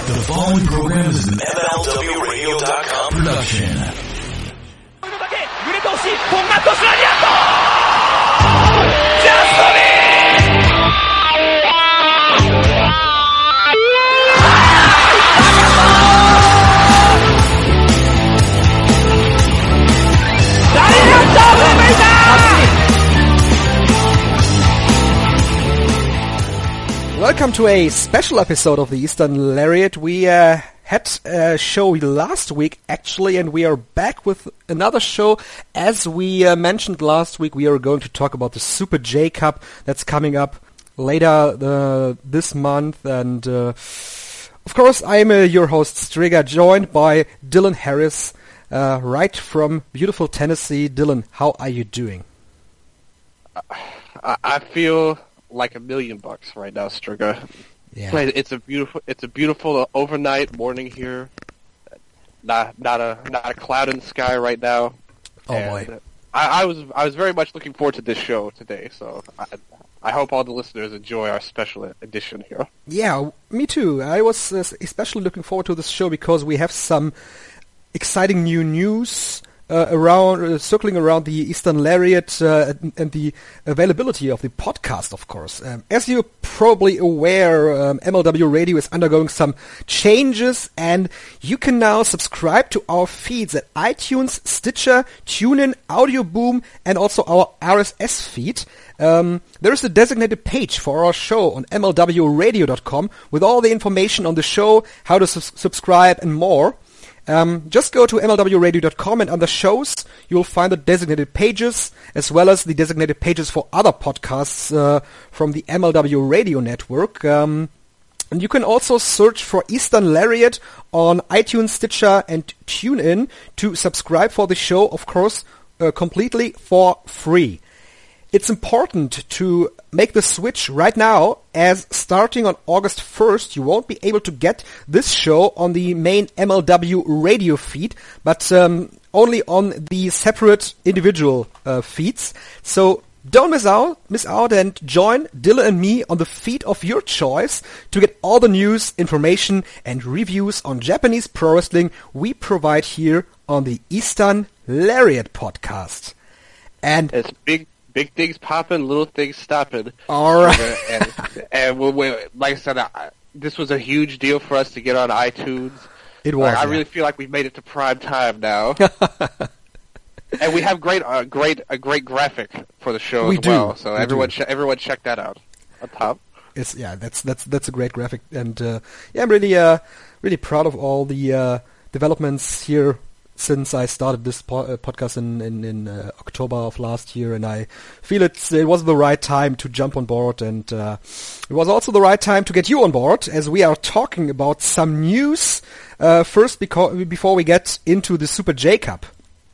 The following program is an MLWRadio.com production. Welcome to a special episode of the Eastern Lariat. We had a show last week, actually, and we are back with another show. As we mentioned last week, we are going to talk about the Super J Cup that's coming up later this month. And, of course, I'm your host, Striga, joined by Dylan Harris, right from beautiful Tennessee. Dylan, how are you doing? I feel like $1 million right now, Striga. Yeah. It's a beautiful overnight morning here. Not a cloud in the sky right now. Oh boy. I was very much looking forward to this show today, so I hope all the listeners enjoy our special edition here. Yeah, me too. I was especially looking forward to this show because we have some exciting new news circling around the Eastern Lariat and the availability of the podcast, of course. As you're probably aware, MLW Radio is undergoing some changes, and you can now subscribe to our feeds at iTunes, Stitcher, TuneIn, Audio Boom, and also our RSS feed. There is a designated page for our show on MLWRadio.com with all the information on the show, how to subscribe, and more. Just go to MLWRadio.com, and under shows you'll find the designated pages as well as the designated pages for other podcasts from the MLW Radio network. And you can also search for Eastern Lariat on iTunes, Stitcher, and TuneIn to subscribe for the show, of course, completely for free. It's important to make the switch right now, as starting on August 1st, you won't be able to get this show on the main MLW radio feed, but only on the separate individual feeds. So don't miss out and join Dylan and me on the feed of your choice to get all the news, information, and reviews on Japanese pro wrestling we provide here on the Eastern Lariat podcast. And it's big things popping, little things stopping. All right. and like I said, this was a huge deal for us to get on iTunes. It was. I really feel like we've made it to prime time now. And we have a great graphic for the show as well. So everyone check that out on top. That's a great graphic, and I'm really proud of all the developments here since I started this podcast in October of last year, and I feel it was the right time to jump on board, and it was also the right time to get you on board, as we are talking about some news first before we get into the Super J Cup.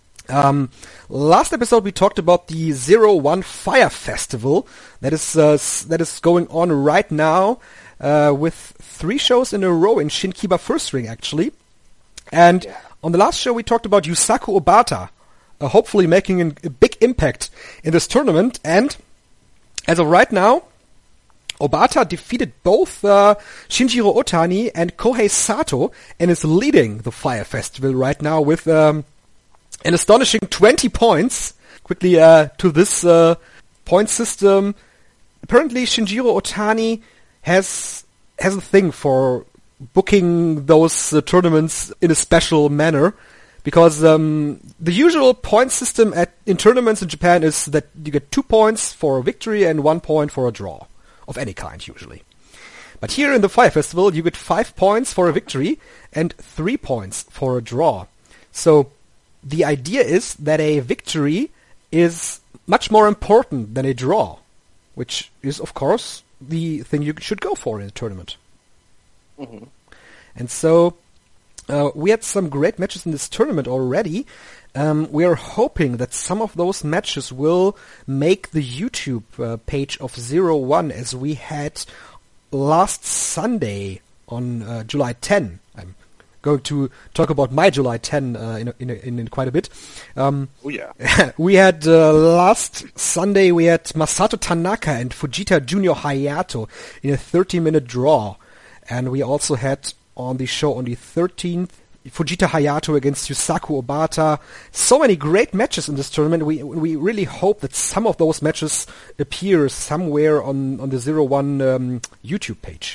Last episode we talked about the 01 Fire Festival that is going on right now with 3 shows in a row in Shinkiba First Ring, actually, and on the last show, we talked about Yusaku Obata, hopefully making a big impact in this tournament. And as of right now, Obata defeated both Shinjiro Otani and Kohei Sato and is leading the Fire Festival right now with an astonishing 20 points. Quickly to this point system. Apparently, Shinjiro Otani has a thing for booking those tournaments in a special manner, because the usual point system in tournaments in Japan is that you get 2 points for a victory and 1 point for a draw of any kind, usually. But here in the Fire Festival, you get 5 points for a victory and 3 points for a draw. So the idea is that a victory is much more important than a draw, which is, of course, the thing you should go for in a tournament. Mm-hmm. And so we had some great matches in this tournament already. We are hoping that some of those matches will make the YouTube page of 01, as we had last Sunday on July 10. I'm going to talk about my July 10 in quite a bit. Oh yeah. We had last Sunday we had Masato Tanaka and Fujita Junior Hayato in a 30-minute draw, and we also had on the show on the 13th. Fujita Hayato against Yusaku Obata. So many great matches in this tournament. We really hope that some of those matches appear somewhere on the 01 YouTube page.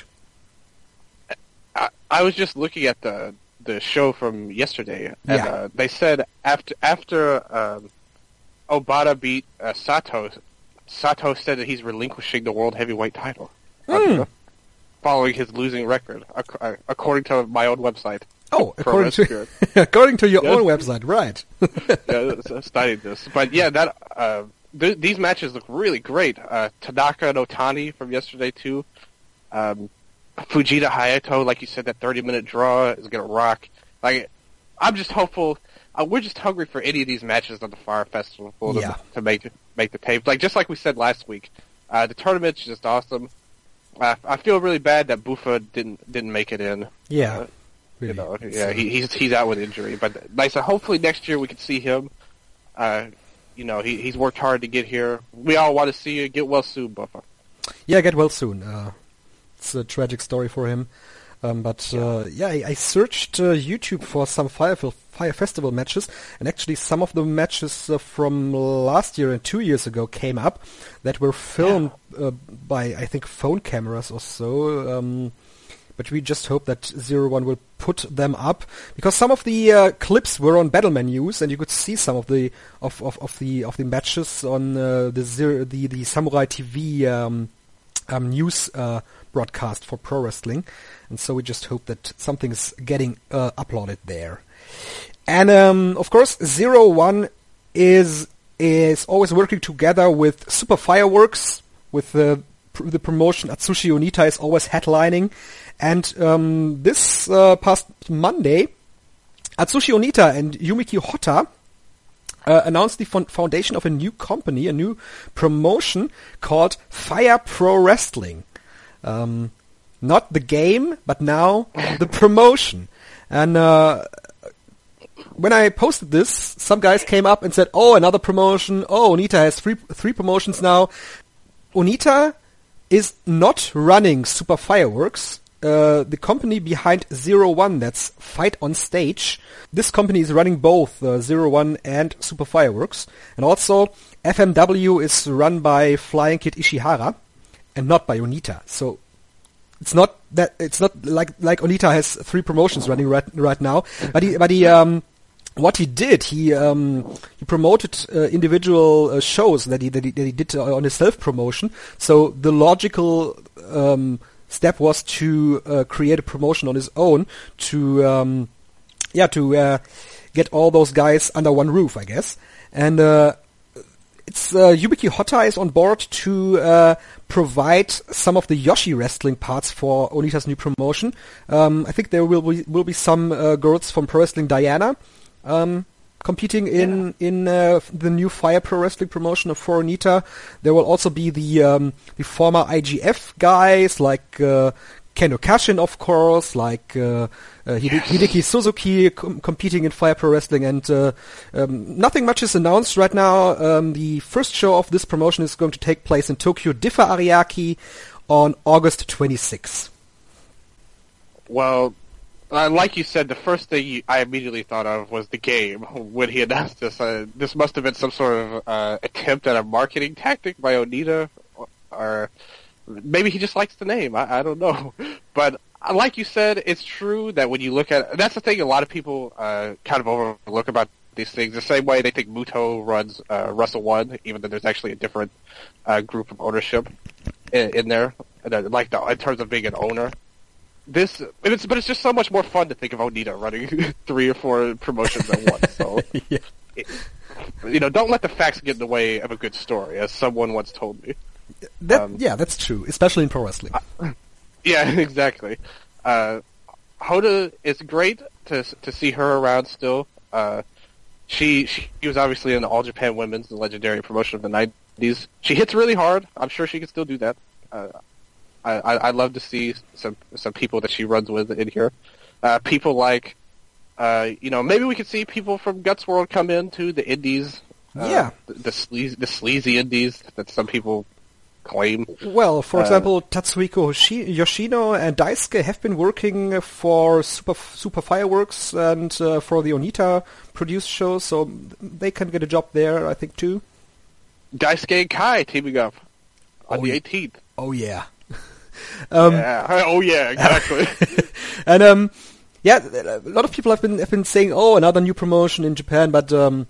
I was just looking at the show from yesterday, and they said after Obata beat Sato said that he's relinquishing the world heavyweight title following his losing record, according to my own website. Oh, according to your own website, right? Yeah, studied this, but yeah, these matches look really great. Tanaka and Otani from yesterday too. Fujita Hayato, like you said, that 30-minute draw is gonna rock. Like, I'm just hopeful. We're just hungry for any of these matches on the Fire Festival to make the tape. Like, just like we said last week, the tournament's just awesome. I feel really bad that Bufa didn't make it in. Yeah. Really. You know, yeah, he's out with injury, but like I said, hopefully next year we can see him. You know, he's worked hard to get here. We all want to see you. Get well soon, Buffa. Yeah, get well soon. It's a tragic story for him. I searched YouTube for some Fire Festival matches, and actually some of the matches from last year and 2 years ago came up that were filmed by, I think, phone cameras or so. But we just hope that 01 will put them up, because some of the clips were on Battle Menus, and you could see some of the matches on the Samurai TV news broadcast for pro wrestling, and so we just hope that something's getting uploaded there. And of course, 01 is always working together with Super Fireworks, with the promotion. Atsushi Onita is always headlining. And this past Monday, Atsushi Onita and Yumiki Hotta announced the foundation of a new company, a new promotion called Fire Pro Wrestling. Not the game, but now the promotion. And when I posted this, some guys came up and said, "Oh, another promotion. Oh, Onita has three promotions now." Onita is not running Super Fireworks. The company behind 01, that's Fight on Stage. This company is running both 01 and Super Fireworks. And also, FMW is run by Flying Kid Ishihara and not by Onita. So it's not like Onita has three promotions running right now. But he what he did, he promoted individual shows that he did on his self-promotion. So the logical step was to create a promotion on his own to get all those guys under one roof, I guess. And it's Yubiki Hotta is on board to provide some of the Yoshi wrestling parts for Onita's new promotion. I think there will be some girls from Pro Wrestling Diana competing in the new Fire Pro Wrestling promotion for Onita. There will also be the former IGF guys like Kendo Kashin, of course, like Hideki Suzuki competing in Fire Pro Wrestling, and nothing much is announced right now. The first show of this promotion is going to take place in Tokyo Diffa Ariake on August 26th. Well, like you said, the first thing I immediately thought of was the game when he announced this. This must have been some sort of attempt at a marketing tactic by Onita, or maybe he just likes the name. I don't know. But like you said, it's true that when you look at that's the thing a lot of people kind of overlook about these things. The same way they think Muto runs Wrestle One, even though there's actually a different group of ownership in there, like in terms of being an owner. But it's just so much more fun to think of Onita running 3 or 4 promotions at once. So, don't let the facts get in the way of a good story, as someone once told me. That's true, especially in pro wrestling. Yeah, exactly. Hotta, it's great to see her around still. She was obviously in the All Japan Women's, the legendary promotion of the 90s. She hits really hard. I'm sure she can still do that. I'd love to see some people that she runs with in here. People like, maybe we could see people from Guts World come into the indies. The sleazy indies that some people claim. Well, for example, Tatsuhiko Yoshino and Daisuke have been working for Super Fireworks and for the Onita produced shows, so they can get a job there, I think, too. Daisuke and Kai teaming up on the 18th. Oh, yeah. Yeah. Oh, yeah, exactly. And, yeah, a lot of people have been saying, oh, another new promotion in Japan, but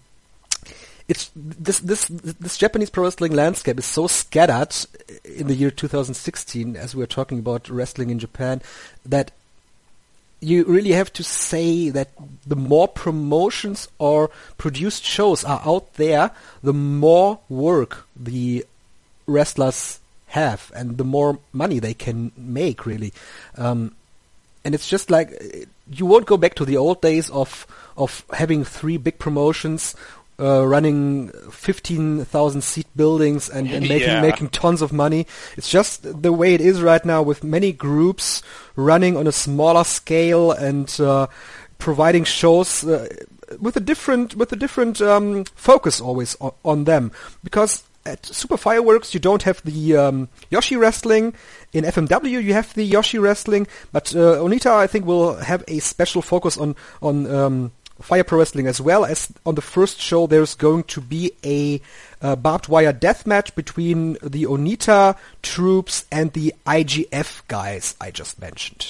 it's this Japanese pro wrestling landscape is so scattered in the year 2016, as we're talking about wrestling in Japan, that you really have to say that the more promotions or produced shows are out there, the more work the wrestlers have and the more money they can make, really. And it's just like you won't go back to the old days of having 3 big promotions running 15,000 seat buildings and making tons of money. It's just the way it is right now, with many groups running on a smaller scale and providing shows with a different focus always on them. Because at Super Fireworks you don't have the Yoshi wrestling. In FMW you have the Yoshi wrestling, but Onita I think will have a special focus on Fire Pro Wrestling, as well as on the first show there's going to be a barbed wire death match between the Onita troops and the IGF guys I just mentioned.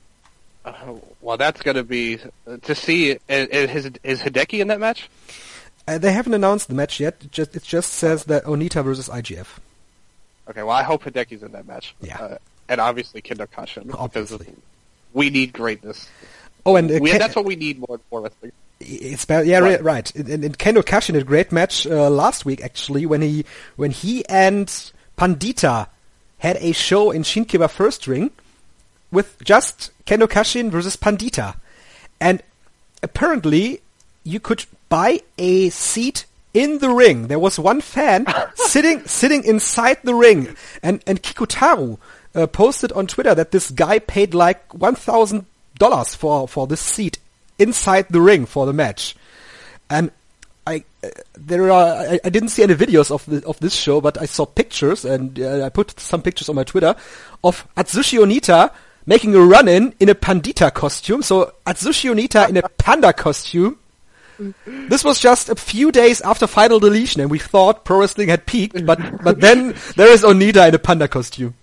Well, that's going to be to see. Is Hideki in that match? They haven't announced the match yet. It just says that Onita versus IGF. Okay, well, I hope Hideki's in that match. Yeah. And obviously Kendo Kashin. Obviously. Because we need greatness. Oh, and that's what we need more wrestling. It's bad, yeah, right. And Kendo Kashin had a great match last week, actually, when he and Pandita had a show in Shinkiba First Ring with just Kendo Kashin versus Pandita. And apparently you could buy a seat in the ring. There was one fan sitting inside the ring, and Kikutaru posted on Twitter that this guy paid like $1,000 for this seat inside the ring for the match. And I didn't see any videos of this show, but I saw pictures, and I put some pictures on my Twitter of Atsushi Onita making a run-in in a Pandita costume. So Atsushi Onita in a panda costume. This was just a few days after Final Deletion, and we thought pro wrestling had peaked, but then there is Onita in a panda costume.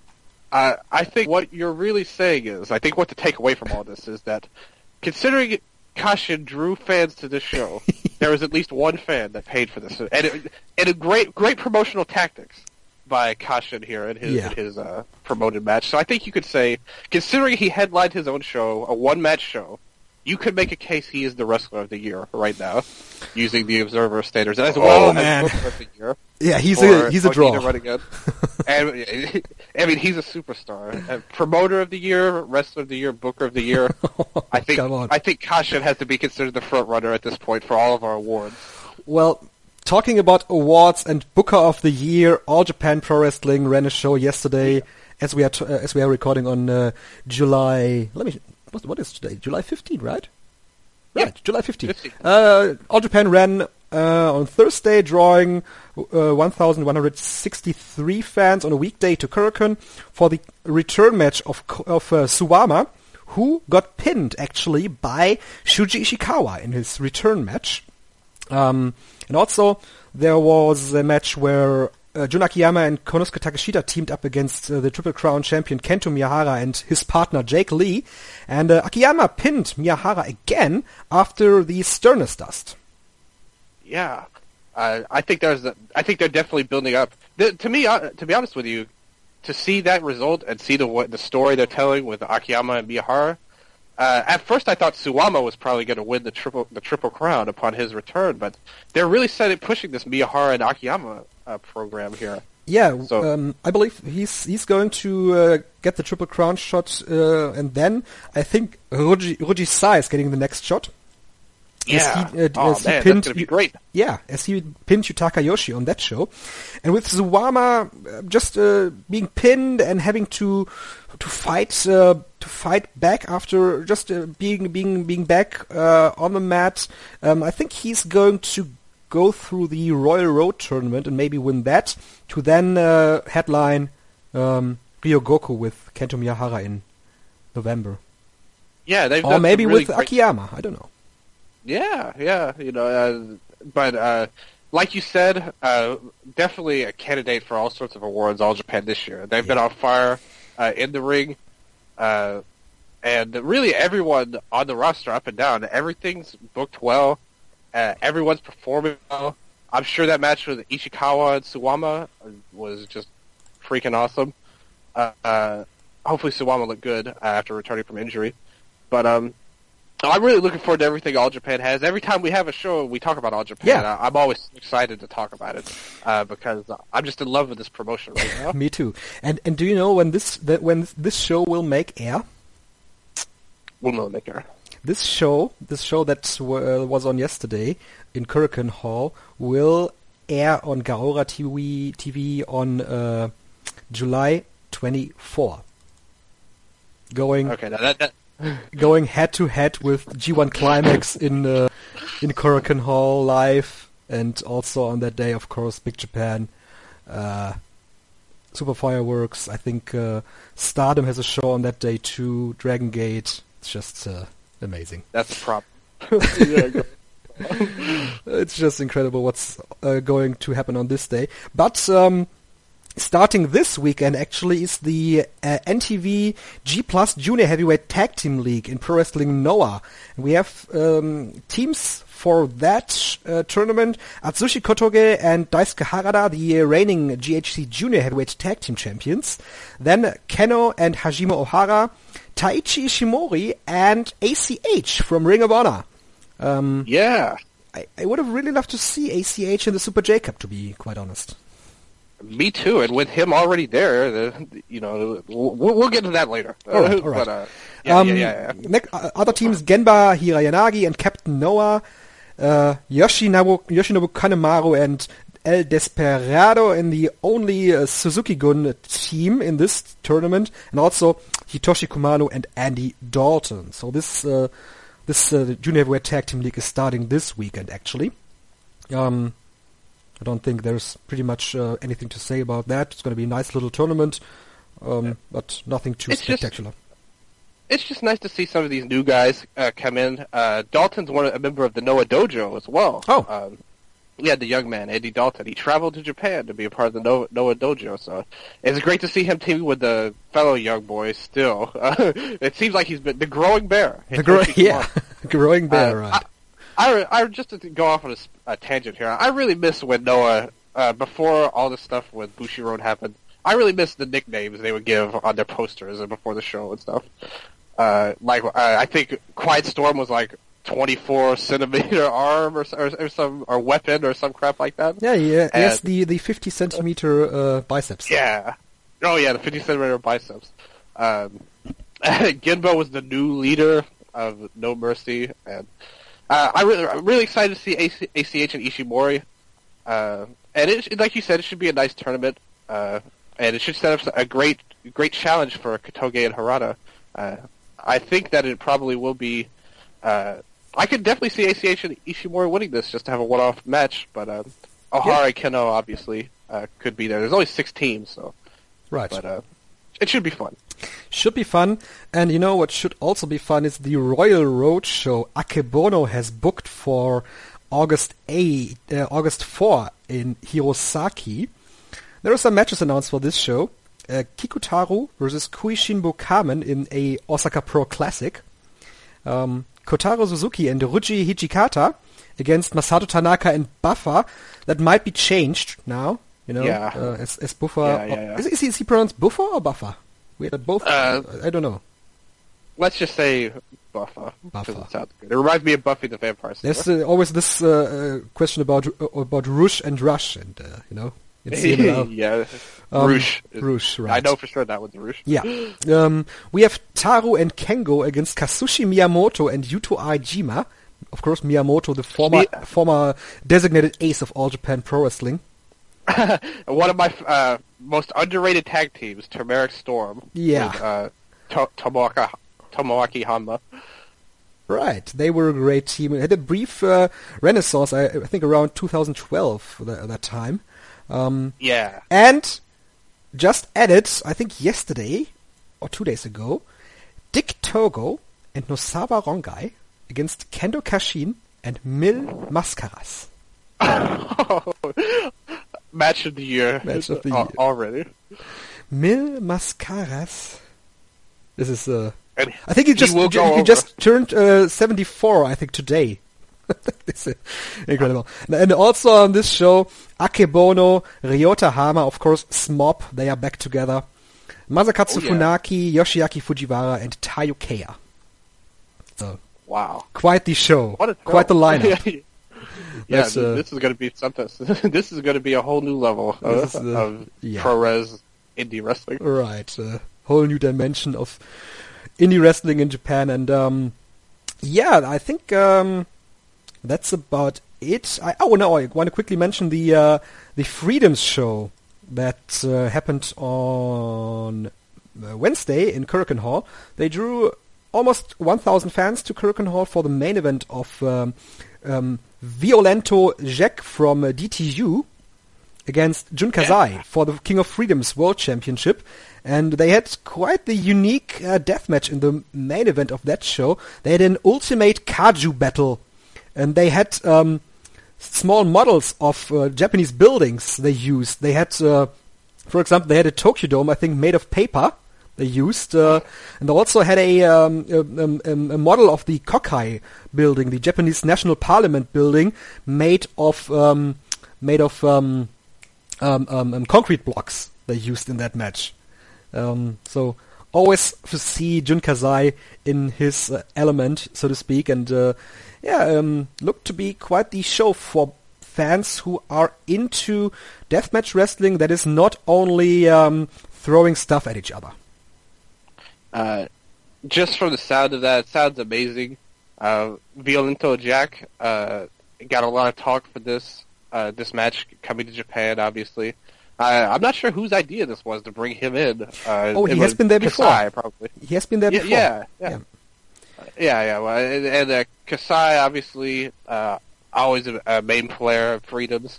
I think what you're really saying is, I think what to take away from all this is that, considering Kashin drew fans to this show, there was at least one fan that paid for this, and a great promotional tactics by Kashin here in his promoted match. So I think you could say, considering he headlined his own show, a one-match show, you could make a case he is the wrestler of the year right now, using the Observer standards, as well as wrestler of the year. Yeah, he's a draw. And I mean, he's a superstar, promoter of the year, wrestler of the year, booker of the year. I think Kashin has to be considered the front runner at this point for all of our awards. Well, talking about awards and booker of the year, All Japan Pro Wrestling ran a show yesterday, as we are recording on July. What is today? July 15, right? Yeah. Right, July 15. All Japan ran on Thursday, drawing 1,163 fans on a weekday to Korakuen for the return match of Suwama, who got pinned, actually, by Shuji Ishikawa in his return match. And also, there was a match where Jun Akiyama and Konosuke Takeshita teamed up against the Triple Crown champion Kento Miyahara and his partner Jake Lee, and Akiyama pinned Miyahara again after the Sternest Dust. Yeah, I think they're definitely building up. To be honest with you, to see that result and see the story they're telling with Akiyama and Miyahara. At first, I thought Suwama was probably going to win the triple crown upon his return, but they're really pushing this Miyahara and Akiyama program here. Yeah, so, I believe he's going to get the triple crown shot, and then I think Roji Sai is getting the next shot. Yeah, that's going to be great. Yeah, as he pinned Yutaka Yoshi on that show, and with Suwama just being pinned and having to fight back after just being back on the mat, I think he's going to go through the Royal Road tournament and maybe win that to then headline Ryogoku with Kento Miyahara in November. Yeah, they've or done maybe some really with great... Akiyama. I don't know. Yeah, but like you said, definitely a candidate for all sorts of awards, All Japan this year. They've been on fire in the ring, and really everyone on the roster, up and down, everything's booked well. Everyone's performing well. I'm sure that match with Ishikawa and Suwama was just freaking awesome. Hopefully Suwama looked good after returning from injury. But I'm really looking forward to everything All Japan has. Every time we have a show, we talk about All Japan. Yeah. I'm always excited to talk about it because I'm just in love with this promotion right now. Me too. And do you know when this show will make air? We'll make her. This show that was on yesterday in Kurikan Hall will air on Gaora TV on July 24. Going head to head with G1 Climax in Kurikan Hall live, and also on that day, of course, Big Japan, Super Fireworks. I think Stardom has a show on that day too. Dragon Gate. It's just amazing. That's a prop. It's just incredible what's going to happen on this day. But starting this weekend, actually, is the NTV G Plus Junior Heavyweight Tag Team League in Pro Wrestling Noah. And we have teams for that tournament. Atsushi Kotoge and Daisuke Harada, the reigning GHC Junior Heavyweight Tag Team Champions. Then Keno and Hajime Ohara, Taichi Ishimori, and ACH from Ring of Honor. Yeah. I would have really loved to see ACH in the Super J Cup, to be quite honest. Me too, and with him already there, we'll get to that later. All right. But, yeah. Other teams, Genba Hirayanagi and Captain Noah, Yoshinobu Kanemaru and El Desperado in the only Suzuki-gun team in this tournament, and also Hitoshi Kumano and Andy Dalton. So this Junior Heavyweight Tag Team League is starting this weekend, actually. I don't think there's pretty much anything to say about that. It's going to be a nice little tournament, but nothing too spectacular. It's just nice to see some of these new guys come in. Dalton's a member of the Noah Dojo as well. Oh. The young man, Andy Dalton. He traveled to Japan to be a part of the Noah Dojo, so it's great to see him teaming with the fellow young boy still. It seems like he's been the growing bear. Growing bear, right. I just to go off on a tangent here. I really miss when Noah, before all this stuff with Bushiroad happened, I really miss the nicknames they would give on their posters and before the show and stuff. I think Quiet Storm was like 24 centimeter arm or weapon or some crap like that. Yeah. Yes, the 50 centimeter biceps. Yeah. Oh yeah, the 50 centimeter biceps. Genbo was the new leader of No Mercy, and I'm really excited to see ACH and Ishimori. And it, like you said, it should be a nice tournament, and it should set up a great challenge for Kotoge and Harada. I think that it probably will be. I could definitely see ACH and Ishimori winning this just to have a one-off match, but Ohara Keno obviously could be there. There's only 6 teams, so right. But it should be fun. Should be fun, and you know what should also be fun is the Royal Road show Akebono has booked for August 4 in Hirosaki. There are some matches announced for this show. Kikutaru versus Kuishinbo Kamen in a Osaka Pro Classic. Kotaro Suzuki and Ruji Hijikata against Masato Tanaka and Buffer. That might be changed now, as Buffer. Yeah. Is he pronounced Buffer or Buffer? We had both. I don't know. Let's just say Buffer. It sounds good. It reminds me of Buffy the Vampire Slayer. There's always this question about Rush and Rush, and yeah, Rush. Rush, right. I know for sure that one's Rush. Yeah. We have Taru and Kengo against Kazushi Miyamoto and Yuto Aijima. Of course, Miyamoto, the former designated ace of All Japan Pro Wrestling. One of my most underrated tag teams, Turmeric Storm. Yeah. With, Tomoaki Hanma. Right, they were a great team. It had a brief renaissance, I think, around 2012 at that time. Yeah. And just added, I think yesterday or 2 days ago, Dick Togo and Nosawa Rongai against Kendo Kashin and Mil Mascaras. Match of the year. Match of the year. Already. Mil Mascaras. This is And I think he just turned 74, I think, today. It's incredible. And also on this show, Akebono, Ryota Hama, of course, Smop, they are back together. Masakatsu Funaki, Yoshiaki Fujiwara, and Tayo Kea. So, wow. Quite the show. What a quite the lineup. Yeah, this is going to be something. This is going to be a whole new level of pro-res indie wrestling. Right. Whole new dimension of indie wrestling in Japan. And, I think that's about it. I want to quickly mention the Freedoms show that happened on Wednesday in Korakuen Hall. They drew almost 1,000 fans to Korakuen Hall for the main event of Violento Jack from DTU against Jun Kazai for the King of Freedoms World Championship. And they had quite the unique death match in the main event of that show. They had an ultimate Kaju battle. And they had small models of Japanese buildings they used. They had, for example, they had a Tokyo Dome, I think, made of paper. They used, and they also had a model of the Kokai building, the Japanese National Parliament building, made of concrete blocks. They used in that match. So always to see Jun Kazai in his element, so to speak, and looked to be quite the show for fans who are into deathmatch wrestling that is not only throwing stuff at each other. Just from the sound of that, it sounds amazing. Violento Jack got a lot of talk for this match coming to Japan, obviously. I'm not sure whose idea this was to bring him in. He has been there before. Kasai, probably. He has been there before. Yeah. Well, and Kasai, obviously, always a main player of Freedoms.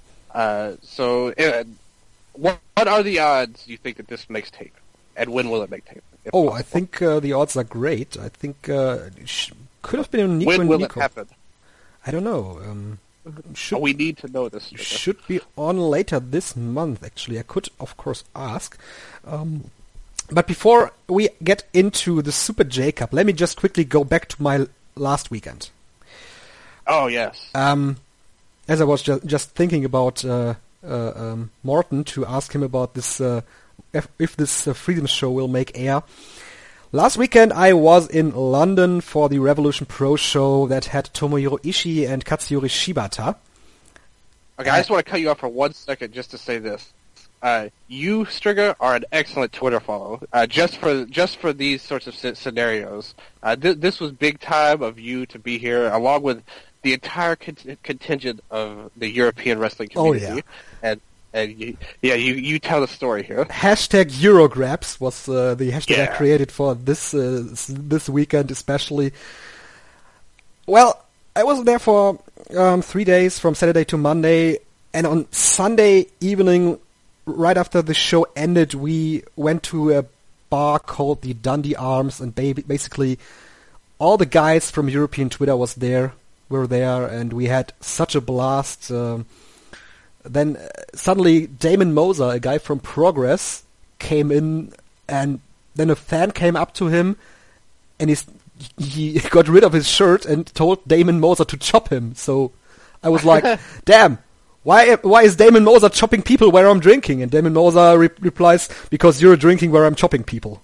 What are the odds you think that this makes tape? And when will it make tape? I think the odds are great. I think could have been Nico when and will Nico. It happen? I don't know. We need to know this. Should be on later this month, actually. I could, of course, ask. But before we get into the Super J Cup, let me just quickly go back to my last weekend. Oh, yes. As I was just thinking about Morton to ask him about this, if this Freedom show will make air. Last weekend I was in London for the Revolution Pro show that had Tomohiro Ishii and Katsuyori Shibata. Okay, I just want to cut you off for 1 second just to say this. You, Stringer, are an excellent Twitter follow. Just for these sorts of scenarios. This was big time of you to be here, along with the entire contingent of the European wrestling community. Oh, yeah. You tell the story here. Hashtag Eurograbs was the hashtag I created for this weekend especially. Well, I was there for 3 days, from Saturday to Monday, and on Sunday evening, right after the show ended, we went to a bar called the Dundee Arms, and basically all the guys from European Twitter were there, and we had such a blast. Then suddenly Damon Moser, a guy from Progress, came in, and then a fan came up to him, and he got rid of his shirt and told Damon Moser to chop him. So I was like, damn, why is Damon Moser chopping people where I'm drinking? And Damon Moser replies, because you're drinking where I'm chopping people.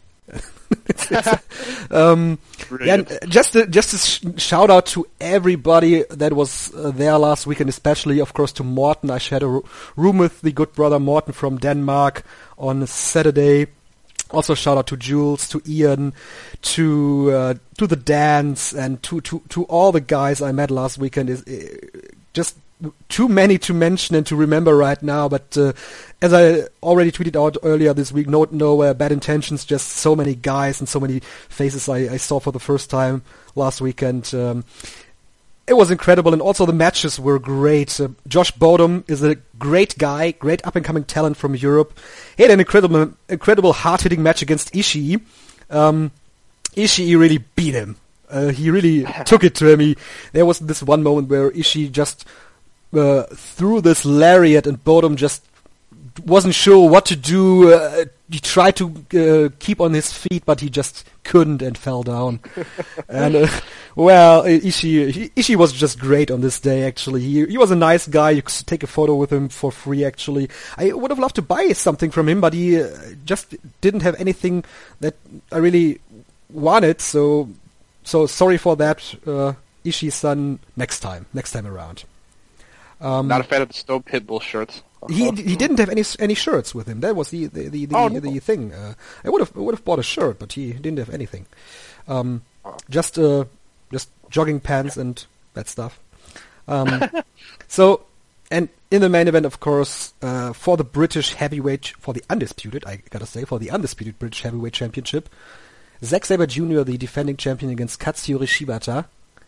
And just a shout out to everybody that was there last weekend, especially of course to Morten. I shared a room with the good brother Morten from Denmark on Saturday. Also shout out to Jules, to Ian, to the Dance, and to all the guys I met last weekend. Is just too many to mention and to remember right now, but as I already tweeted out earlier this week, no bad intentions, just so many guys and so many faces I saw for the first time last weekend. It was incredible, and also the matches were great. Josh Bodum is a great guy, great up-and-coming talent from Europe. He had an incredible hard-hitting match against Ishii. Ishii really beat him. He really took it to him. There was this one moment where Ishii just threw this lariat, and Bodum just wasn't sure what to do. He tried to keep on his feet, but he just couldn't and fell down. And Ishii was just great on this day. Actually, he was a nice guy. You could take a photo with him for free. Actually, I would have loved to buy something from him, but he just didn't have anything that I really wanted. So sorry for that, Ishii-san. Next time around. Not a fan of the Stone Pitbull shirts. He didn't have any shirts with him. That was the thing. I would have bought a shirt, but he didn't have anything. Just jogging pants and that stuff. So, and in the main event, of course, for the undisputed British Heavyweight Championship, Zack Sabre Jr., the defending champion, against Katsuyori Shibata.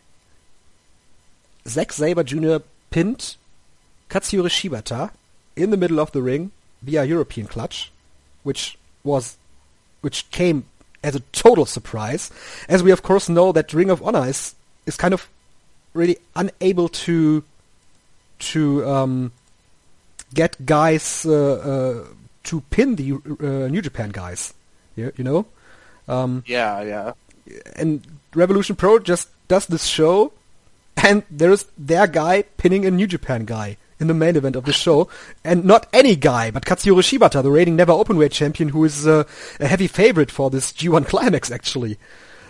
Zack Sabre Jr. pinned Katsuyori Shibata in the middle of the ring via European clutch, which came as a total surprise, as we of course know that Ring of Honor is kind of really unable to get guys to pin the New Japan guys. You know? Yeah. And Revolution Pro just does this show, and there's their guy pinning a New Japan guy in the main event of the show, and not any guy, but Katsuyori Shibata, the reigning Never Openweight champion, who is a heavy favorite for this G1 Climax, actually.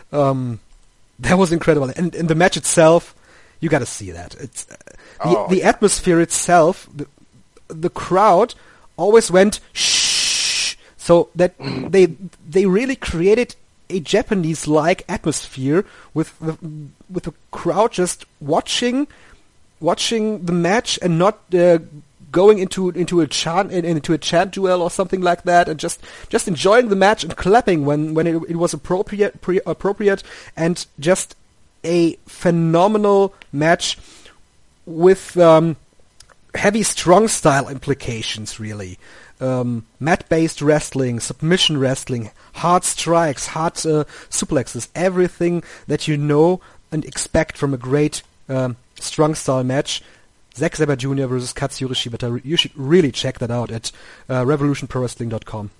That was incredible. And the match itself, you gotta see that. It's the atmosphere itself, the crowd always went shh, so that they really created a Japanese-like atmosphere with the crowd just watching the match and not going into a chant duel or something like that, and just enjoying the match and clapping when it was appropriate, and just a phenomenal match with heavy strong style implications, really. Mat-based wrestling, submission wrestling, hard strikes, hard suplexes, everything that you know and expect from a great strong style match. Zack Sabre Jr. versus Katsuyori Shibata. You should really check that out at revolutionprowrestling.com.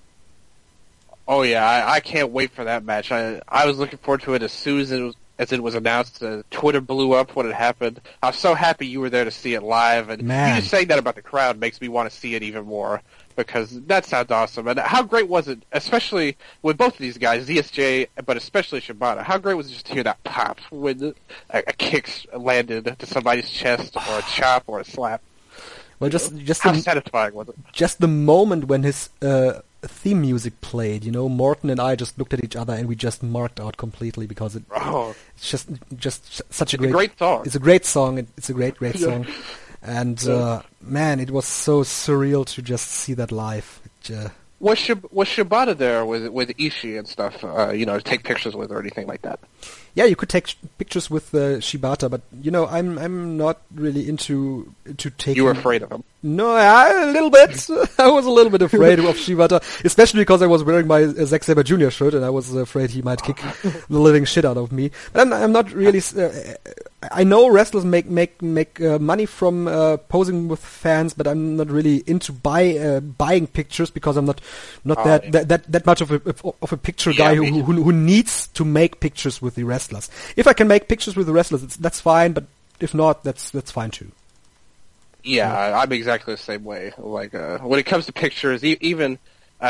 Oh yeah, I can't wait for that match. I was looking forward to it as soon as it was announced. Twitter blew up when it happened. I was so happy you were there to see it live, and you just saying that about the crowd makes me want to see it even more, because that sounds awesome. And how great was it, especially with both of these guys, ZSJ, but especially Shibata? How great was it just to hear that pop when a kick landed to somebody's chest, or a chop, or a slap? Well, just how satisfying was it? Just the moment when his theme music played, Morton and I just looked at each other and we just marked out completely, because it's just such a great song. It's a great song. It's a great song. And man, it was so surreal to just see that live. Was Shibata there with Ishii and stuff? To take pictures with or anything like that? Yeah, you could take pictures with Shibata, but I'm not really into taking. You were afraid of him? No, a little bit. I was a little bit afraid of Shibata, especially because I was wearing my Zack Sabre Jr. shirt, and I was afraid he might kick the living shit out of me. But I'm not really. I know wrestlers make money from posing with fans, but I'm not really into buying pictures, because I'm not that much of a picture guy who needs to make pictures with the wrestlers. If I can make pictures with the wrestlers, that's fine. But if not, that's fine too. Yeah, I'm exactly the same way. Like when it comes to pictures, even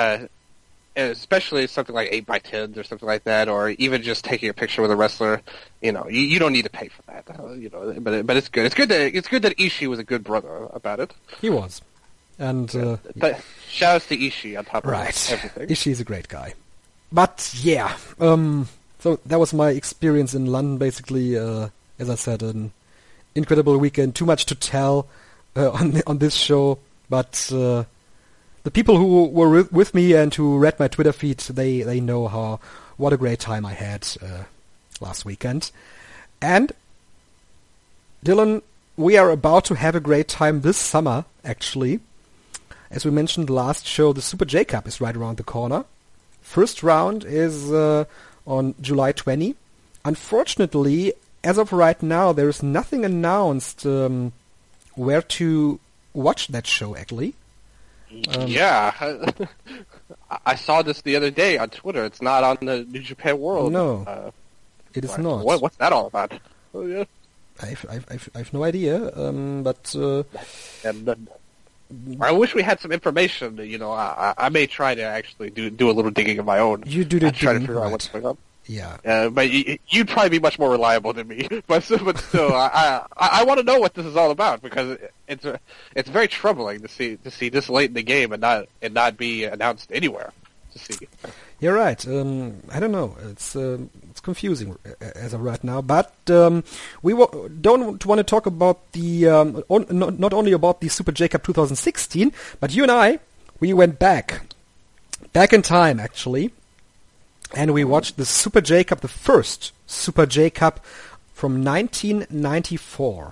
especially something like 8x10s or something like that, or even just taking a picture with a wrestler, you don't need to pay for that. But it's good. It's good that Ishii was a good brother about it. He was, and shout outs to Ishii on top of everything. Ishii's a great guy. But yeah, so that was my experience in London. Basically, as I said, an incredible weekend. Too much to tell. on this show, but the people who were with me and who read my Twitter feed, they know what a great time I had last weekend. And Dylan, we are about to have a great time this summer, actually. As we mentioned last show, the Super J Cup is right around the corner. First round is on July 20. Unfortunately, as of right now, there is nothing announced where to watch that show, actually. Yeah. I saw this the other day on Twitter. It's not on the New Japan World. No, it is not. What's that all about? Oh, yeah. I've no idea, but... I wish we had some information. You know, I may try to actually do a little digging of my own. You do the try to digging, figure out right. what's going on. Yeah. But you'd probably be much more reliable than me. But still, I want to know what this is all about, because it's very troubling to see this late in the game and not be announced anywhere to see. You're right. I don't know. It's confusing as of right now. But we don't want to talk about the not only about the Super J Cup 2016, but you and we went back in time actually, and we watched the Super J Cup, the first Super J Cup from 1994.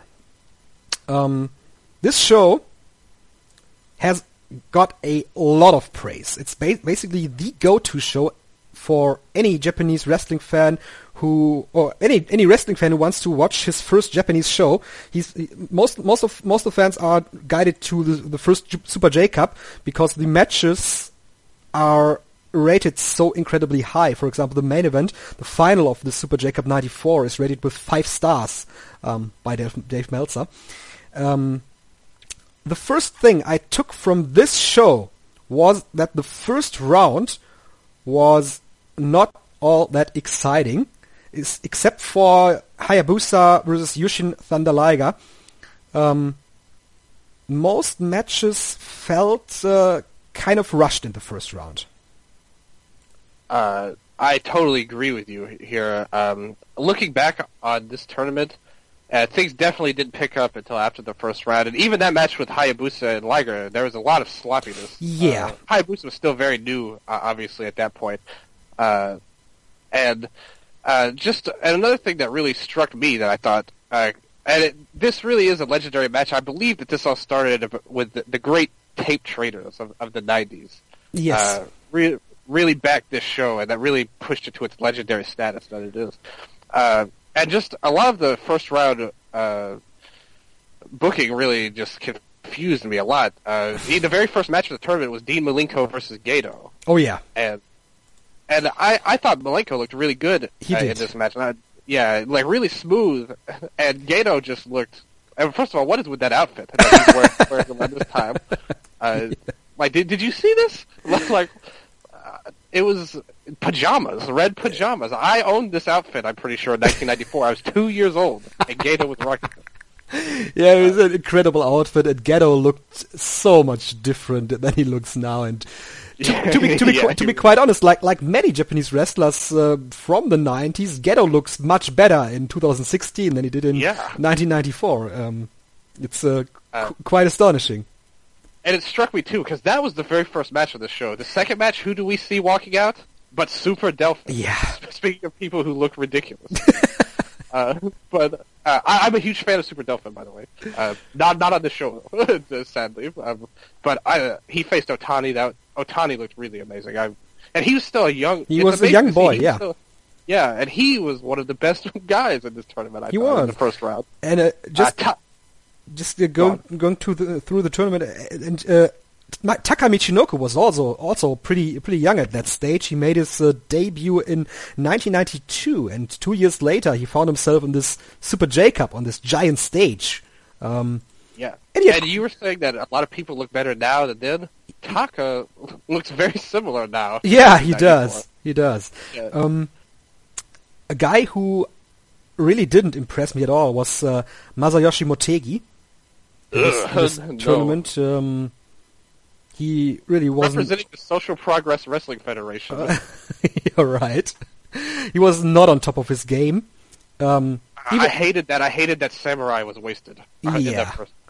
This show has got a lot of praise. It's basically the go-to show for any Japanese wrestling fan or any wrestling fan who wants to watch his first Japanese show. Most of the fans are guided to the first Super J Cup because the matches are rated so incredibly high. For example, the main event, the final of the Super J Cup 94, is rated with 5 stars by Dave Meltzer. The first thing I took from this show was that the first round was not all that exciting, except for Hayabusa versus Yushin Thunder Liger. Most matches felt kind of rushed in the first round. I totally agree with you here. Looking back on this tournament, things definitely didn't pick up until after the first round, and even that match with Hayabusa and Liger, there was a lot of sloppiness. Yeah. Hayabusa was still very new, obviously, at that point. And another thing that really struck me that I thought, this really is a legendary match. I believe that this all started with the great tape traders of the 90s. Yes. Really backed this show, and that really pushed it to its legendary status that it is. And just a lot of the first round booking really just confused me a lot. The very first match of the tournament was Dean Malenko versus Gato. Oh yeah, and I thought Malenko looked really good in this match. Like really smooth, and Gato just looked. And first of all, what is with that outfit that he's wearing at this time? Like, did you see this? Like. It was pajamas, red pajamas. I owned this outfit, I'm pretty sure, in 1994. I was 2 years old, and Gato was rocking it. Yeah, it was an incredible outfit, and Gato looked so much different than he looks now. And to be quite honest, like many Japanese wrestlers from the 90s, Gato looks much better in 2016 than he did in 1994. It's quite astonishing. And it struck me, too, because that was the very first match of the show. The second match, who do we see walking out? But Super Delphine. Yeah. Speaking of people who look ridiculous. But I'm a huge fan of Super Delphine, by the way. Not on the show, sadly. But he faced Otani. Otani looked really amazing. And he was still a young... He was a young boy, yeah. And he was one of the best guys in this tournament, I thought, in the first round. And going through the tournament, and Taka Michinoku was also pretty young at that stage. He made his debut in 1992, and 2 years later he found himself in this Super J Cup on this giant stage. And you were saying that a lot of people look better now than then. Taka looks very similar now. Yeah, he does. He does. Yeah. A guy who really didn't impress me at all was Masayoshi Motegi. This tournament, he really wasn't... Representing the Social Progress Wrestling Federation. You're right. He was not on top of his game. I hated that. I hated that Samurai was wasted. Yeah.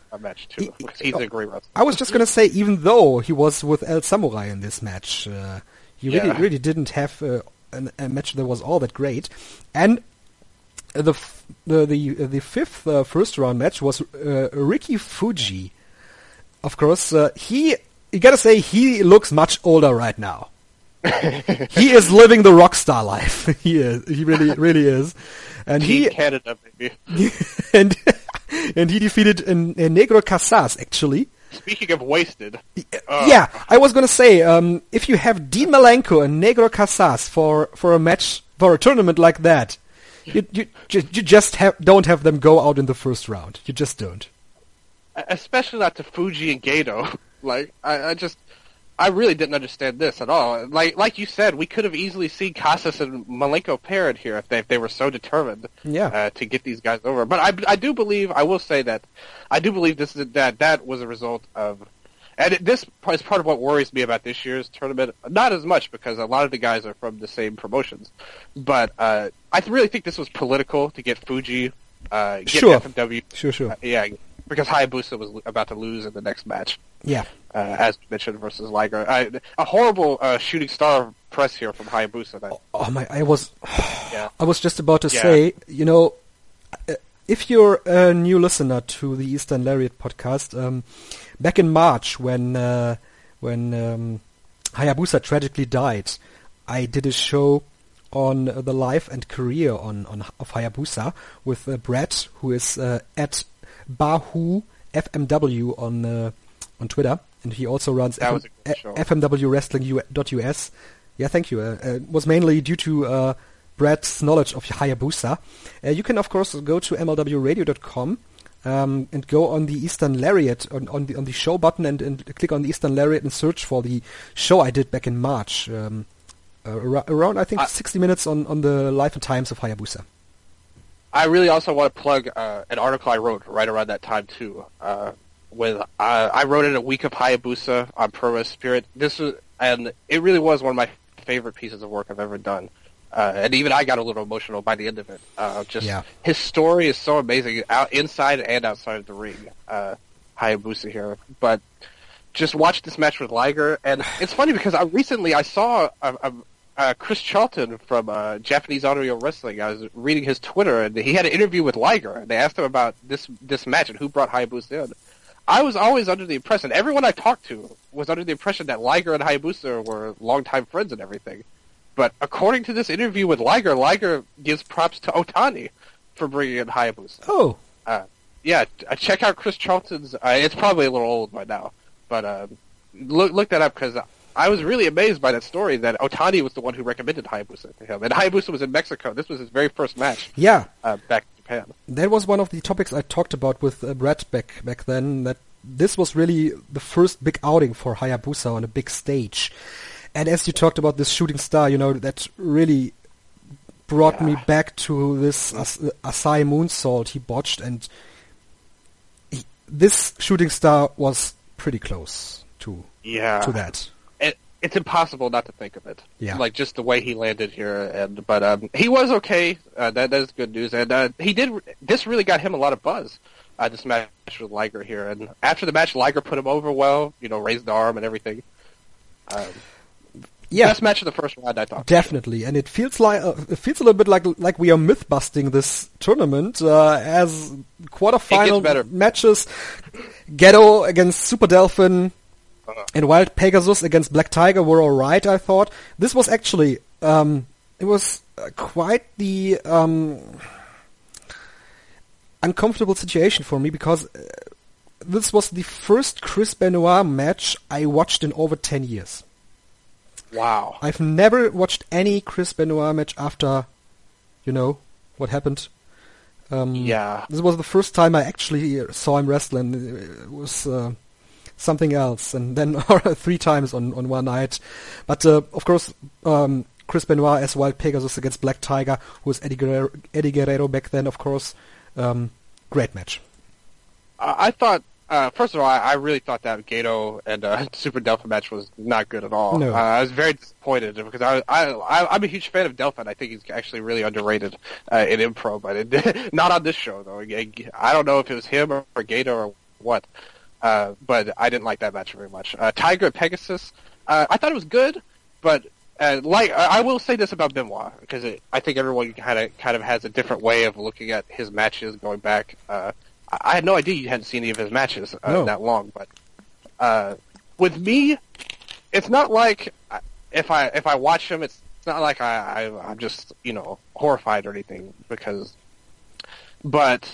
match too, because he's a great wrestler. I was just gonna say, even though he was with El Samurai in this match, he really didn't have a match that was all that great. And the fifth first round match was Ricky Fuji. Of course, you gotta say he looks much older right now. He is living the rock star life. He is. He really is. And Team Canada, baby. and he defeated Negro Casas, actually. Speaking of wasted. Yeah, I was gonna say, if you have Dean Malenko and Negro Casas for a match, for a tournament like that, you just don't have them go out in the first round. You just don't. Especially not to Fuji and Gato. Like, I really didn't understand this at all. Like you said, we could have easily seen Casas and Malenko paired here if they were so determined to get these guys over. But I do believe, I will say that, I do believe that was a result of, and this is part of what worries me about this year's tournament. Not as much, because a lot of the guys are from the same promotions. But I really think this was political to get Fuji, get FMW. Sure. Yeah, because Hayabusa was about to lose in the next match. Yeah. As mentioned, versus Liger. A horrible shooting star press here from Hayabusa. I was just about to say, if you're a new listener to the Eastern Lariat podcast, back in March when Hayabusa tragically died, I did a show on the life and career of Hayabusa with Brett, who is at Bahu FMW on Twitter, and he also runs FMWWrestling.us. Yeah, thank you. It was mainly due to Brett's knowledge of Hayabusa. You can, of course, go to MLWRadio.com and go on the Eastern Lariat on the show button and click on the Eastern Lariat and search for the show I did back in March. Around, I think, 60 minutes on the life and times of Hayabusa. I really also want to plug an article I wrote right around that time too. I wrote in a week of Hayabusa on Pro Wrestling Spirit. And it really was one of my favorite pieces of work I've ever done. And even I got a little emotional by the end of it. His story is so amazing, inside and outside of the ring. Hayabusa here, but just watched this match with Liger, and it's funny because I saw Chris Charlton from Japanese Audio Wrestling. I was reading his Twitter, and he had an interview with Liger, and they asked him about this match and who brought Hayabusa in. I was always under the impression, everyone I talked to was under the impression that Liger and Hayabusa were longtime friends and everything. But according to this interview with Liger gives props to Otani for bringing in Hayabusa. Oh. Check out Chris Charlton's, it's probably a little old by now, but look that up, because I was really amazed by that story that Otani was the one who recommended Hayabusa to him. And Hayabusa was in Mexico. This was his very first match. Yeah. Back in Japan. That was one of the topics I talked about with Brett back then, that this was really the first big outing for Hayabusa on a big stage. And as you talked about this shooting star, that really brought me back to this Asai moonsault he botched, and this shooting star was pretty close to that. It's impossible not to think of it. Yeah. Like, just the way he landed here. But he was okay. That is good news. And this really got him a lot of buzz, this match with Liger here. And after the match, Liger put him over well, raised the arm and everything. Best match of the first round, I thought. Definitely. And it feels a little bit like we are myth busting this tournament, as quarterfinal matches, Ghetto against Super Delphin, and Wild Pegasus against Black Tiger were alright, I thought. This was actually, it was quite the uncomfortable situation for me, because this was the first Chris Benoit match I watched in over 10 years. Wow. I've never watched any Chris Benoit match after, what happened. This was the first time I actually saw him wrestle, and it was something else, and then 3 times on one night. But of course, Chris Benoit as Wild Pegasus against Black Tiger, who was Eddie Guerrero back then, of course. Great match. I thought, first of all, I really thought that Gato and Super Delphin match was not good at all. No. I was very disappointed, because I'm a huge fan of Delphin. I think he's actually really underrated in Impro, but not on this show, though. I don't know if it was him or Gato or what. But I didn't like that match very much. Tiger and Pegasus, I thought it was good, but I will say this about Benoit, because I think everyone kind of has a different way of looking at his matches going back. I had no idea you hadn't seen any of his matches that long, but with me, it's not like if I watch him, it's not like I'm just horrified or anything, but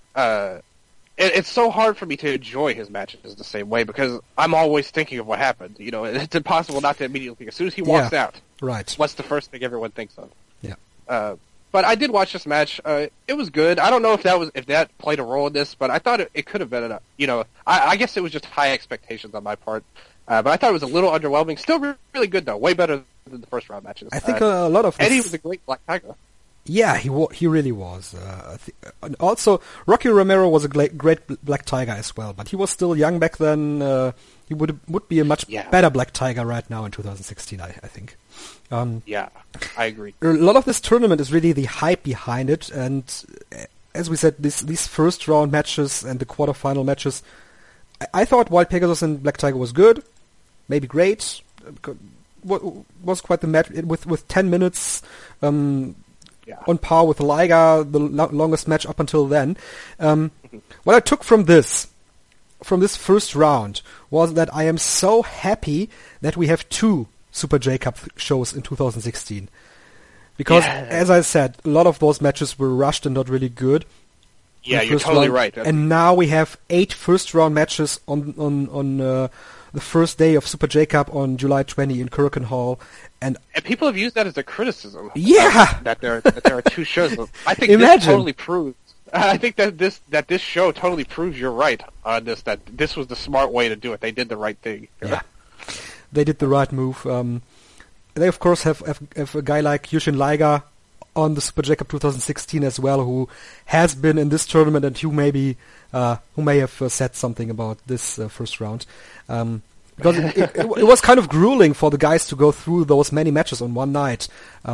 it's so hard for me to enjoy his matches the same way, because I'm always thinking of what happened. It's impossible not to immediately think. As soon as he walks out, right, what's the first thing everyone thinks of? Yeah. But I did watch this match. It was good. I don't know if that played a role in this, but I thought it could have been enough. I guess it was just high expectations on my part. But I thought it was a little underwhelming. Still really good though. Way better than the first round matches. I think a lot of Eddie was a great Black Tiger. Yeah, he really was. And also, Rocky Romero was a great Black Tiger as well, but he was still young back then. He would be a much better Black Tiger right now in 2016, I think. Yeah, I agree. A lot of this tournament is really the hype behind it, and as we said, these first round matches and the quarterfinal matches, I thought Wild Pegasus and Black Tiger was good, maybe great. Was quite the match with 10 minutes. On par with Liga, the longest match up until then. What I took from this first round was that I am so happy that we have 2 Super J-Cup shows in 2016. Because, as I said, a lot of those matches were rushed and not really good. Yeah, you're totally right. And now we have 8 first-round matches on the first day of Super J-Cup on July 20 in Kurikan Hall. And people have used that as a criticism. Yeah! That there are 2 shows. I think this totally proves. I think that this show totally proves you're right on this. That this was the smart way to do it. They did the right thing. Yeah, they did the right move. They of course have a guy like Yushin Liga on the Super J-Cup 2016 as well, who has been in this tournament and who may have said something about this first round. Because it was kind of grueling for the guys to go through those many matches on one night.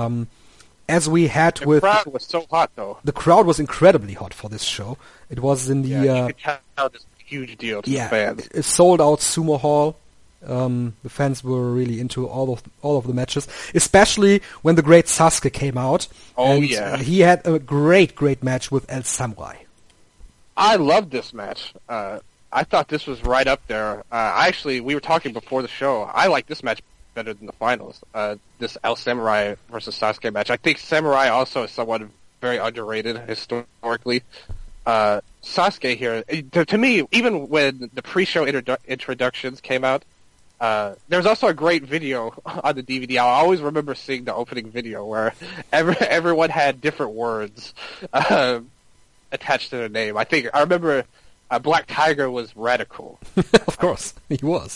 As we had the crowd was so hot, though. The crowd was incredibly hot for this show. It was in the you could tell this was a huge deal to the fans. It sold out Sumo Hall. The fans were really into all of the matches, especially when the great Sasuke came out. Oh and yeah, he had a great match with El Samurai. I loved this match. I thought this was right up there. We were talking before the show. I like this match better than the finals. This El Samurai versus Sasuke match. I think Samurai also is somewhat very underrated historically. Sasuke here, to me, even when the pre-show introductions came out, there's also a great video on the DVD. I always remember seeing the opening video where everyone had different words attached to their name. I remember Black Tiger was radical. Of course, he was.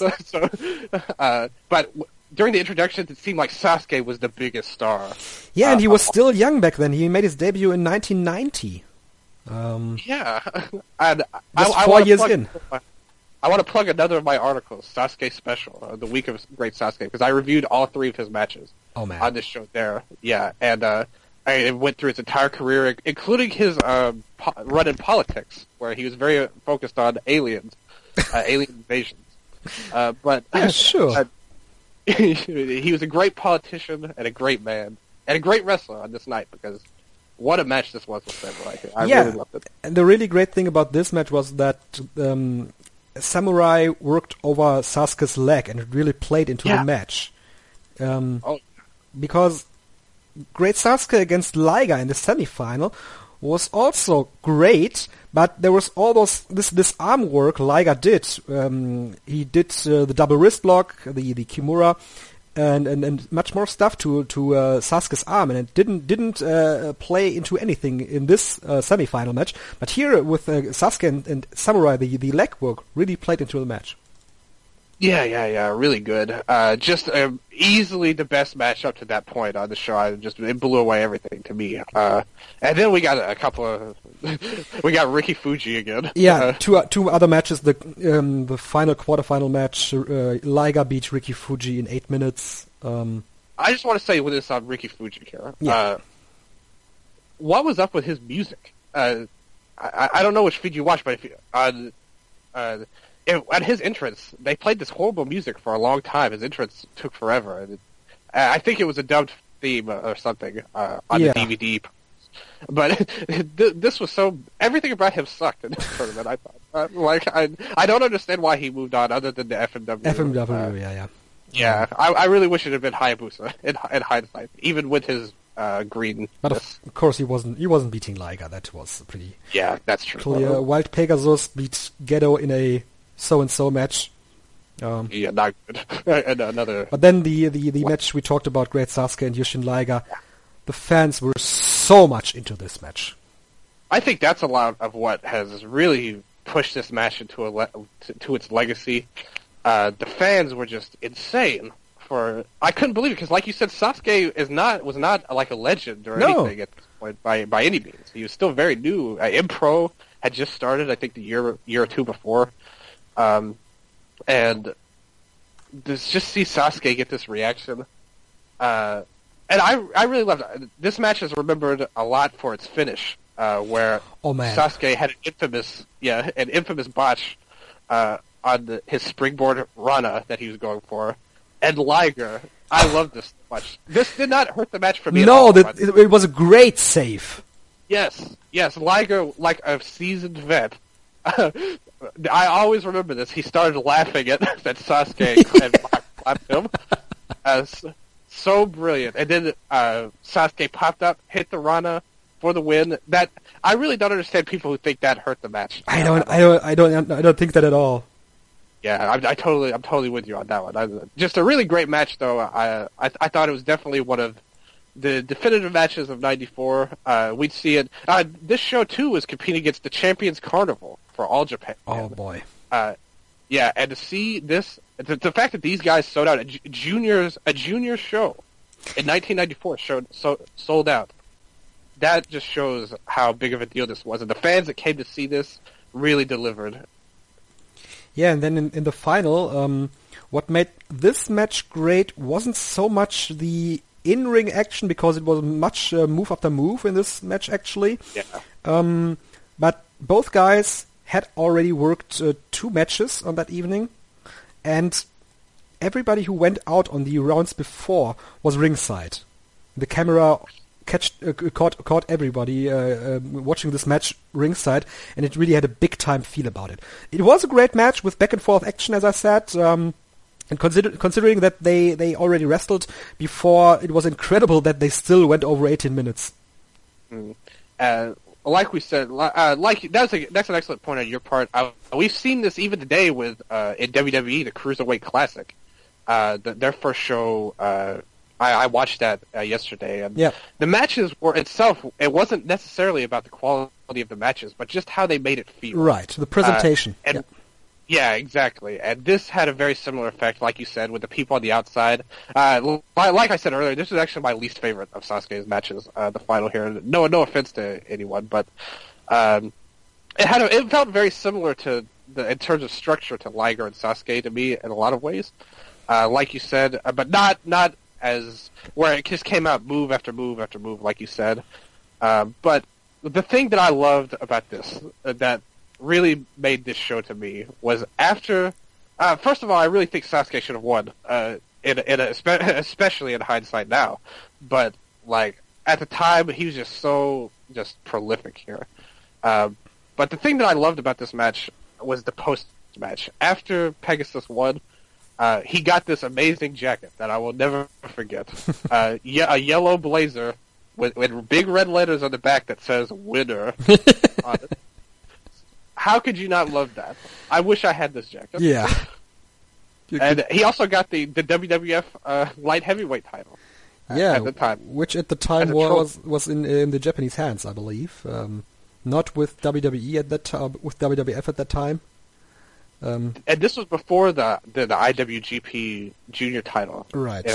But during the introductions, it seemed like Sasuke was the biggest star. Yeah, and he was still young back then. He made his debut in 1990. Yeah, and just 4 years in. I want to plug another of my articles, Sasuke Special, the week of Great Sasuke, because I reviewed all 3 of his matches on this show there. Yeah, and I went through his entire career, including his run in politics, where he was very focused on aliens, alien invasions. But yeah, sure. He was a great politician and a great man and a great wrestler on this night, because what a match this was with Samurai. I really loved it. And the really great thing about this match was that Samurai worked over Sasuke's leg, and it really played into the match. Because Great Sasuke against Liga in the semifinal was also great, but there was all this arm work Liga did. He did the double wrist lock, the Kimura, and much more stuff to Sasuke's arm, and it didn't play into anything in this semifinal match. But here with Sasuke and Samurai, the leg work really played into the match. Yeah, really good. Just easily the best match up to that point on the show. It blew away everything to me. And then we got a couple of we got Ricky Fuji again. Yeah, two other matches. The final quarterfinal match, Liga beat Ricky Fuji in 8 minutes. I just want to say with this on Ricky Fuji here. Yeah. What was up with his music? I don't know which feed you watch, but At his entrance, they played this horrible music for a long time. His entrance took forever. And I think it was a dubbed theme or something on the DVD. But this was everything about him sucked in this tournament, I thought. I don't understand why he moved on other than the FMW. FMW, yeah. Yeah, I really wish it had been Hayabusa in hindsight, even with his green. But of course he wasn't beating Liger. That was pretty that's true. clear. Wild Pegasus beat Gedo in a so-and-so match. Not good. And another. But then the match we talked about, Great Sasuke and Yushin Liger, the fans were so much into this match. I think that's a lot of what has really pushed this match into to its legacy. The fans were just insane. I couldn't believe it because, like you said, Sasuke was not like a legend or anything at this point by any means. He was still very new. Impro had just started, I think, the year or two before. And just see Sasuke get this reaction, and I really loved it. This match is remembered a lot for its finish, where Sasuke had an infamous botch on his springboard Rana that he was going for, and Liger. I love this so much. This did not hurt the match for me. No, it was a great save. Yes, Liger, like a seasoned vet. I always remember this. He started laughing at Sasuke and clapped him. So brilliant. And then Sasuke popped up, hit the Rana for the win. That I really don't understand people who think that hurt the match. I don't think that at all. Yeah, I'm totally with you on that one. Just a really great match, though. I thought it was definitely one of the definitive matches of '94. We'd see it. This show too was competing against the Champions Carnival for All Japan. Oh boy. And to see this, the fact that these guys sold out a junior show in 1994 sold out. That just shows how big of a deal this was, and the fans that came to see this really delivered. Yeah, and then in the final, what made this match great wasn't so much the in-ring action, because it was much move after move in this match, actually. Yeah. But both guys had already worked 2 matches on that evening, and everybody who went out on the rounds before was ringside. The camera caught everybody watching this match ringside, and it really had a big-time feel about it. It was a great match with back-and-forth action, as I said, and considering that they already wrestled before, it was incredible that they still went over 18 minutes. Like we said, that's an excellent point on your part. We've seen this even today with in WWE, the Cruiserweight Classic, their first show. I watched that yesterday, and the matches were itself. It wasn't necessarily about the quality of the matches, but just how they made it feel. Right, the presentation. Yeah, exactly. And this had a very similar effect, like you said, with the people on the outside. Like I said earlier, this is actually my least favorite of Sasuke's matches, the final here. No offense to anyone, but it felt very similar to in terms of structure to Liger and Sasuke to me in a lot of ways. Like you said, but not as where it just came out move after move after move, like you said. But the thing that I loved about this, that really made this show to me, was after. First of all, I really think Sasuke should have won, especially in hindsight now. But like at the time, he was just prolific here. But the thing that I loved about this match was the post match. After Pegasus won, he got this amazing jacket that I will never forget. A yellow blazer with big red letters on the back that says "Winner" on it. How could you not love that? I wish I had this jacket. Yeah. And he also got the WWF light heavyweight title. At the time, which at the time was in the Japanese hands, I believe. Not with WWE at that time, with WWF at that time. And this was before the IWGP Junior title, right?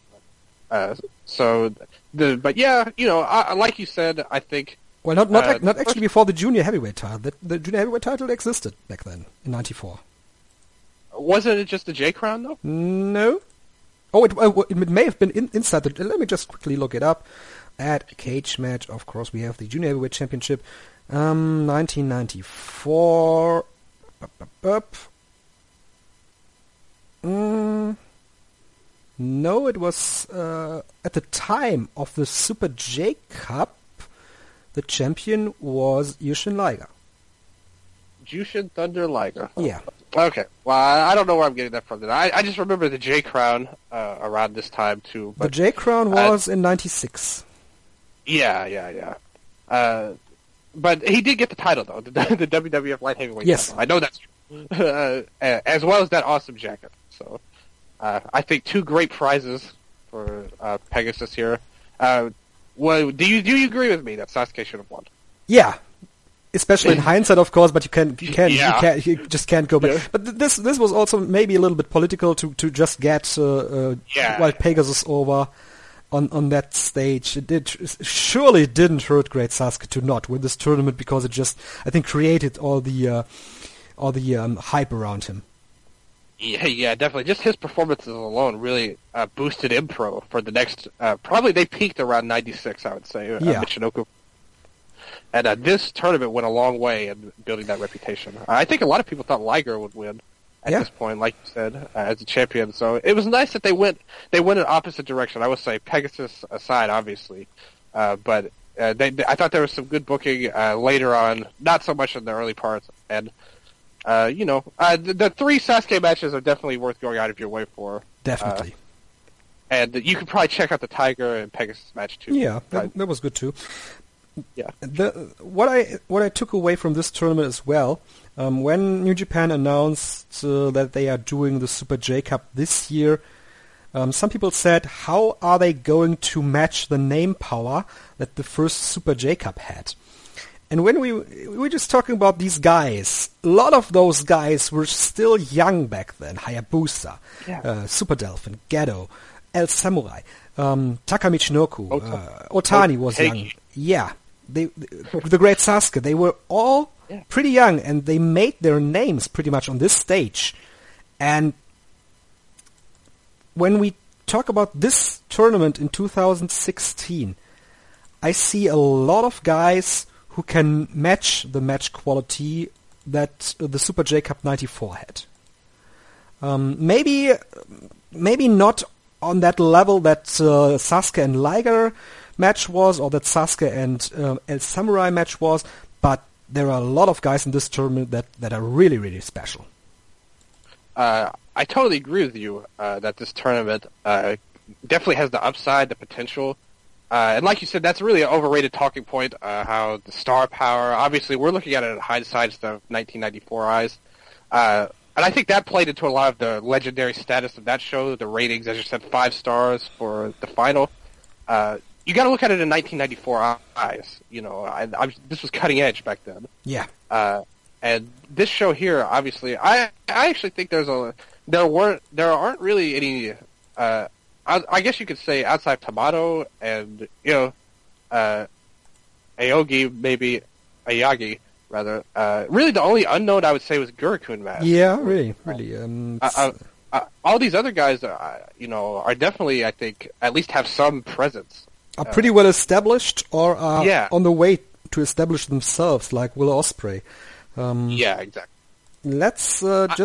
But yeah, like you said, I think. Well, not actually before the Junior Heavyweight title. The Junior Heavyweight title existed back then in '94. Wasn't it just the J Crown though? No. Oh, it may have been inside the. Let me just quickly look it up. At Cage Match, of course, we have the Junior Heavyweight Championship, 1994. No, it was at the time of the Super J Cup, the champion was Yushin Liger. Jushin Thunder Liger. Yeah. Okay. Well, I don't know where I'm getting that from. Then I just remember the J Crown around this time too. But, the J Crown was in *96. Yeah. But he did get the title though, the WWF Light Heavyweight Yes. title. I know that's true. As well as that awesome jacket. So I think two great prizes for Pegasus here. Well, do you agree with me that Sasuke should have won? Yeah. Especially in hindsight, of course, but you just can't go back. Yeah. But this was also maybe a little bit political to just get Wild Pegasus over on that stage. It surely didn't hurt Great Sasuke to not win this tournament because it just, I think, created all the hype around him. Yeah, definitely. Just his performances alone really boosted Impro for the next. Probably they peaked around '96, I would say. Michinoku. And this tournament went a long way in building that reputation. I think a lot of people thought Liger would win at this point, like you said, as a champion. So it was nice that they went in opposite direction. I would say Pegasus aside, obviously, but I thought there was some good booking later on. Not so much in the early parts, and the three Sasuke matches are definitely worth going out of your way for. Definitely. And you could probably check out the Tiger and Pegasus match too. Yeah, that was good too. Yeah. What I took away from this tournament as well, when New Japan announced that they are doing the Super J Cup this year, some people said, how are they going to match the name power that the first Super J Cup had? And when we were just talking about these guys, a lot of those guys were still young back then. Hayabusa, Super Delphin, Gedo, El Samurai, Taka Michinoku, Otani was young. Yeah. The Great Sasuke, they were all pretty young, and they made their names pretty much on this stage. And when we talk about this tournament in 2016, I see a lot of guys who can match the match quality that the Super J Cup 94 had. Maybe not on that level that Sasuke and Liger match was, or that Sasuke and El Samurai match was, but there are a lot of guys in this tournament that are really, really special. I totally agree with you that this tournament definitely has the upside, the potential. And like you said, that's really an overrated talking point, how the star power, obviously we're looking at it in hindsight instead of 1994 eyes. And I think that played into a lot of the legendary status of that show, the ratings, as you said, 5 stars for the final. You got to look at it in 1994 eyes. You know, this was cutting edge back then. Yeah. And this show here, obviously, I actually think there aren't really any. I guess you could say outside Tamato and Ayagi rather. Really, the only unknown I would say was Gurukun match. Yeah, really. All these other guys, are definitely, I think, at least have some presence. Are pretty well established, or are on the way to establish themselves, like Will Ospreay. Yeah, exactly. Let's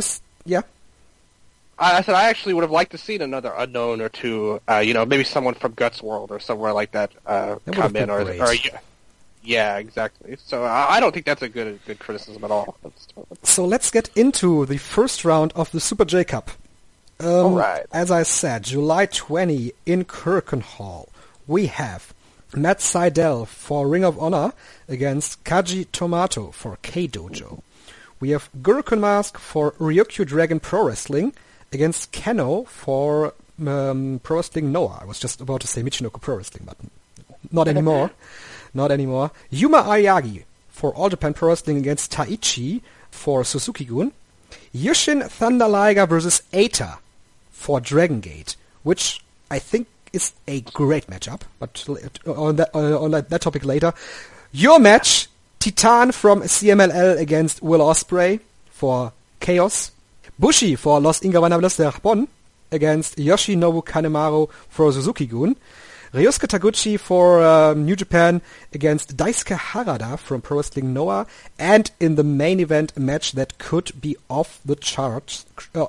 I said I actually would have liked to seen another unknown or two. Maybe someone from Guts World or somewhere like that, come in, or yeah, exactly. So I don't think that's a good criticism at all. So let's get into the first round of the Super J Cup. All right. As I said, July 20 in Kirkenhall, we have Matt Sydal for Ring of Honor against Kaji Tomato for K-Dojo. We have Gurukun Mask for Ryukyu Dragon Pro Wrestling against Keno for Pro Wrestling Noah. I was just about to say Michinoku Pro Wrestling, but not anymore. Not anymore. Yuma Aoyagi for All Japan Pro Wrestling against Taichi for Suzuki-gun. Yushin Thunder Liger versus Eita for Dragon Gate, which I think is a great matchup, but on that topic later. Your match, Titan from CMLL against Will Ospreay for Chaos. Bushi for Los Ingobernables de Japón against Yoshinobu Kanemaru for Suzuki-gun. Ryosuke Taguchi for New Japan against Daisuke Harada from Pro Wrestling Noah, and in the main event, a match that could be off the charts.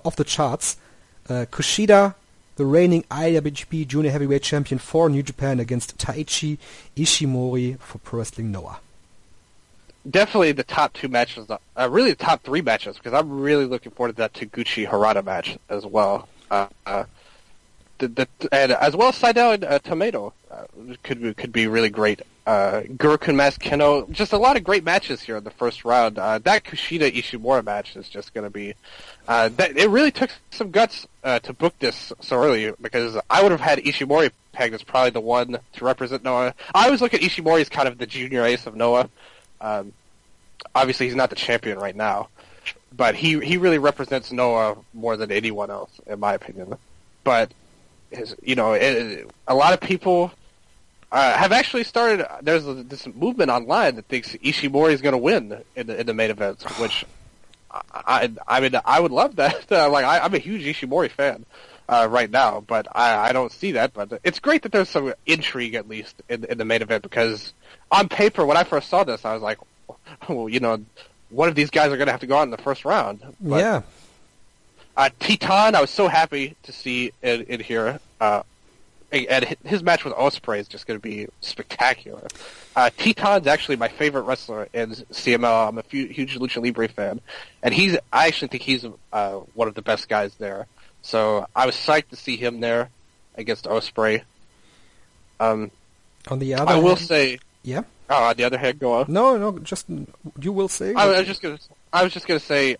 Kushida, the reigning IWGP Junior Heavyweight Champion for New Japan, against Taichi Ishimori for Pro Wrestling Noah. Definitely the top two matches, really the top three matches, because I'm really looking forward to that Taguchi Harada match as well. And as well as Seidel and Tomato could be really great. Gurukun Mask Keno, just a lot of great matches here in the first round. That Kushida Ishimori match is just going to be. It really took some guts to book this so early, because I would have had Ishimori pegged as probably the one to represent Noah. I always look at Ishimori as kind of the junior ace of Noah. Obviously, he's not the champion right now, but he really represents Noah more than anyone else, in my opinion. But a lot of people have actually started. There's this movement online that thinks Ishimori is going to win in the main event, which I mean I would love that. I'm a huge Ishimori fan right now, but I don't see that. But it's great that there's some intrigue at least in the main event, because on paper, when I first saw this, I was like, well, one of these guys are going to have to go out in the first round. But, yeah. Titan, I was so happy to see in here. And his match with Ospreay is just going to be spectacular. Titan's actually my favorite wrestler in CML. I'm a huge Lucha Libre fan. And I actually think he's one of the best guys there. So I was psyched to see him there against Ospreay. On the other I will hand, say... Yeah? Oh, on the other hand, go on. No, just you will say. I was just gonna say.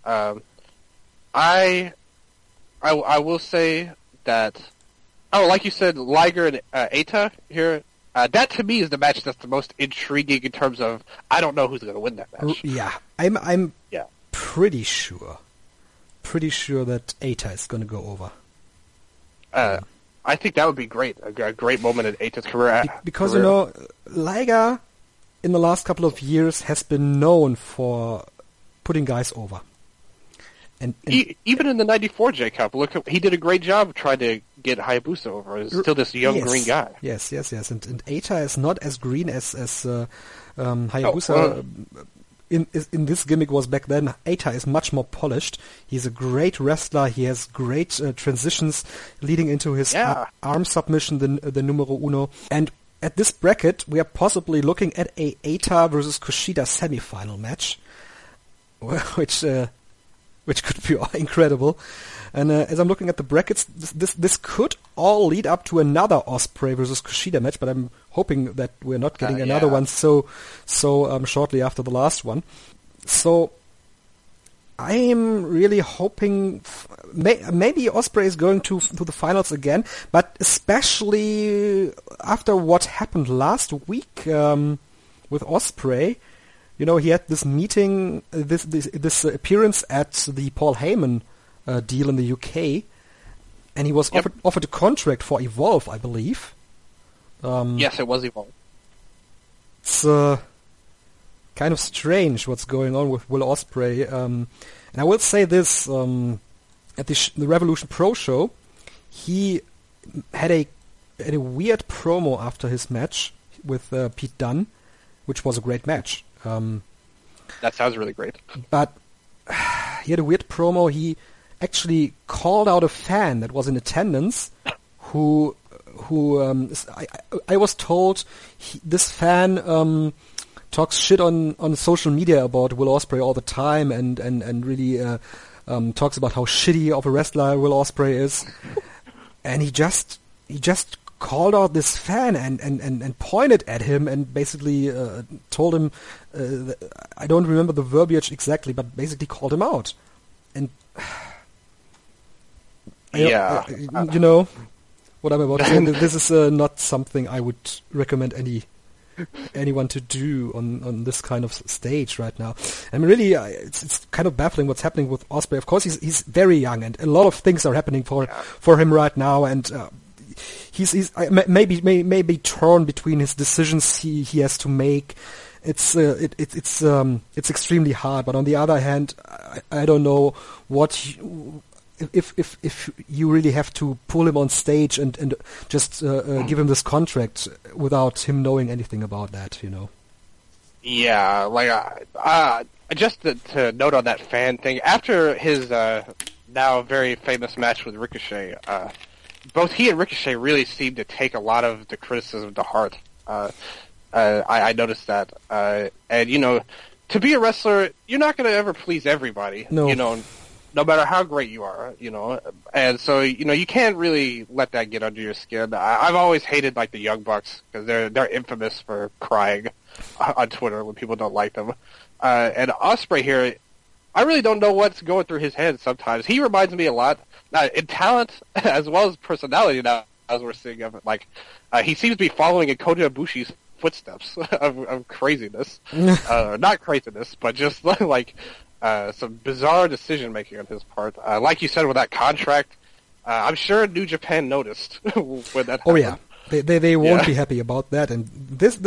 I will say that. Oh, like you said, Liger and Eita here. That to me is the match that's the most intriguing in terms of I don't know who's going to win that match. Yeah, I'm pretty sure that Eita is going to go over. I think that would be great. A great moment in Eita's career. Because Liger in the last couple of years has been known for putting guys over. And even in the '94 J Cup, he did a great job trying to get Hayabusa over. He's still this young green guy. Yes. And Eita is not as green as Hayabusa in this gimmick was back then. Eita is much more polished. He's a great wrestler. He has great transitions leading into his arm submission, the numero uno. And at this bracket, we are possibly looking at a Eita versus Kushida semifinal match, which could be incredible. And as I'm looking at the brackets, this could all lead up to another Ospreay versus Kushida match, but I'm hoping that we're not getting another one so shortly after the last one. So I am really hoping maybe Ospreay is going to the finals again, but especially after what happened last week with Ospreay. He had this meeting, this appearance at the Paul Heyman deal in the UK, and he was offered a contract for Evolve, I believe. Yes, it was Evolve. It's kind of strange what's going on with Will Ospreay. And I will say this, at the Revolution Pro show, he had a weird promo after his match with Pete Dunne, which was a great match. That sounds really great. But he had a weird promo. He actually called out a fan that was in attendance who I was told this fan talks shit on social media about Will Ospreay all the time and really talks about how shitty of a wrestler Will Ospreay is. And he just called out this fan and pointed at him and basically told him, I don't remember the verbiage exactly, but basically called him out. And you know what I'm about to say. This is not something I would recommend anyone to do on this kind of stage right now. I mean, really, it's kind of baffling what's happening with Ospreay. Of course, he's very young, and a lot of things are happening for him right now, and he's maybe torn between his decisions he has to make. It's extremely hard, but on the other hand, I don't know what if you really have to pull him on stage and just give him this contract without him knowing anything about that, you know. Yeah, like just to note on that fan thing, after his now very famous match with Ricochet, both he and Ricochet really seemed to take a lot of the criticism to heart. I noticed that, and you know, to be a wrestler, you're not going to ever please everybody. No. You know, no matter how great you are, you know, and so you know you can't really let that get under your skin. I've always hated like the Young Bucks because they're infamous for crying on Twitter when people don't like them. And Ospreay here, I really don't know what's going through his head sometimes. He reminds me a lot in talent as well as personality now, as we're seeing of it. Like he seems to be following in Kota Ibushi's footsteps of craziness. Not craziness, but just like some bizarre decision making on his part. Like you said with that contract, I'm sure New Japan noticed when that happened. Oh yeah, they won't be happy about that. And this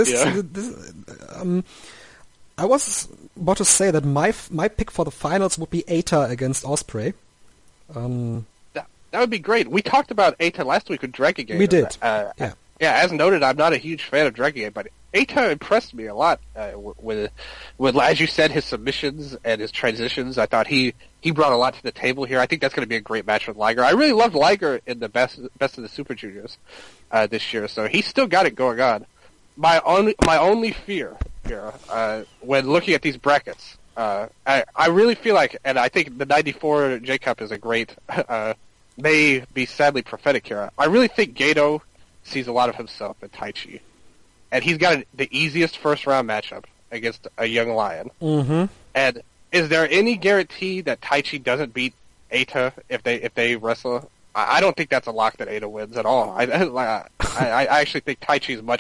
I was about to say that my pick for the finals would be Eita against Ospreay. That would be great. We talked about Eita last week with Dragon Gate. We did. Yeah, as noted, I'm not a huge fan of Dragon Gate, but Eita impressed me a lot with, as you said, his submissions and his transitions. I thought he brought a lot to the table here. I think that's going to be a great match with Liger. I really loved Liger in the best of the Super Juniors this year, so he's still got it going on. My only fear here, when looking at these brackets, I really feel like, and I think the '94 J Cup is a great, may be sadly prophetic here. I really think Gato sees a lot of himself in Taichi, and he's got the easiest first round matchup against a young lion. Mm-hmm. And is there any guarantee that Taichi doesn't beat Eita if they wrestle? I don't think that's a lock that Eita wins at all. I actually think Taichi is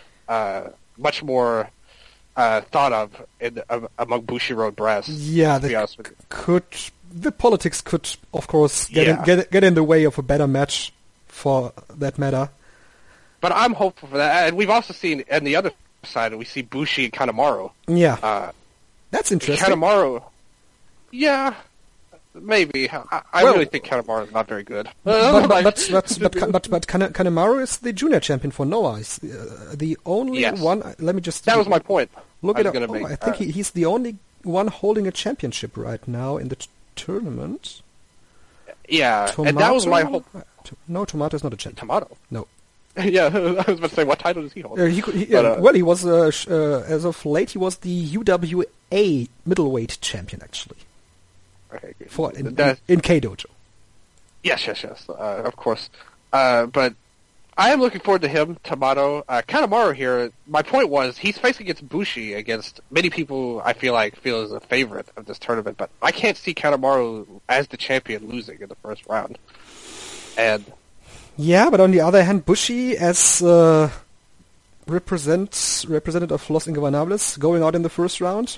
much more thought of among Bushiroad brass. Yeah, to be honest with you. The politics could, of course, get in the way of a better match for that matter. But I'm hopeful for that. And we've also seen, on the other side, we see Bushi and Kanemaru. Yeah. That's interesting. Kanemaru, yeah, maybe. I really think Kanemaru is not very good. But Kanemaru is the junior champion for Noah. He's the only one. Let me just. That was my point. Look it up. I think he's the only one holding a championship right now in the tournament. Yeah, Tomato? And that was my whole. No, Tomato is not a champion. Tomato. No. Yeah, I was about to say, what title does he hold? He was, as of late, he was the UWA middleweight champion, actually. Okay, good. In K-Dojo. Yes, of course. But I am looking forward to him, Tomato. Kanemaru here, my point was, he's facing against Bushi, against many people I feel is a favorite of this tournament, but I can't see Kanemaru as the champion losing in the first round. And... yeah, but on the other hand, Bushi, as representative of Los Ingobernables, going out in the first round,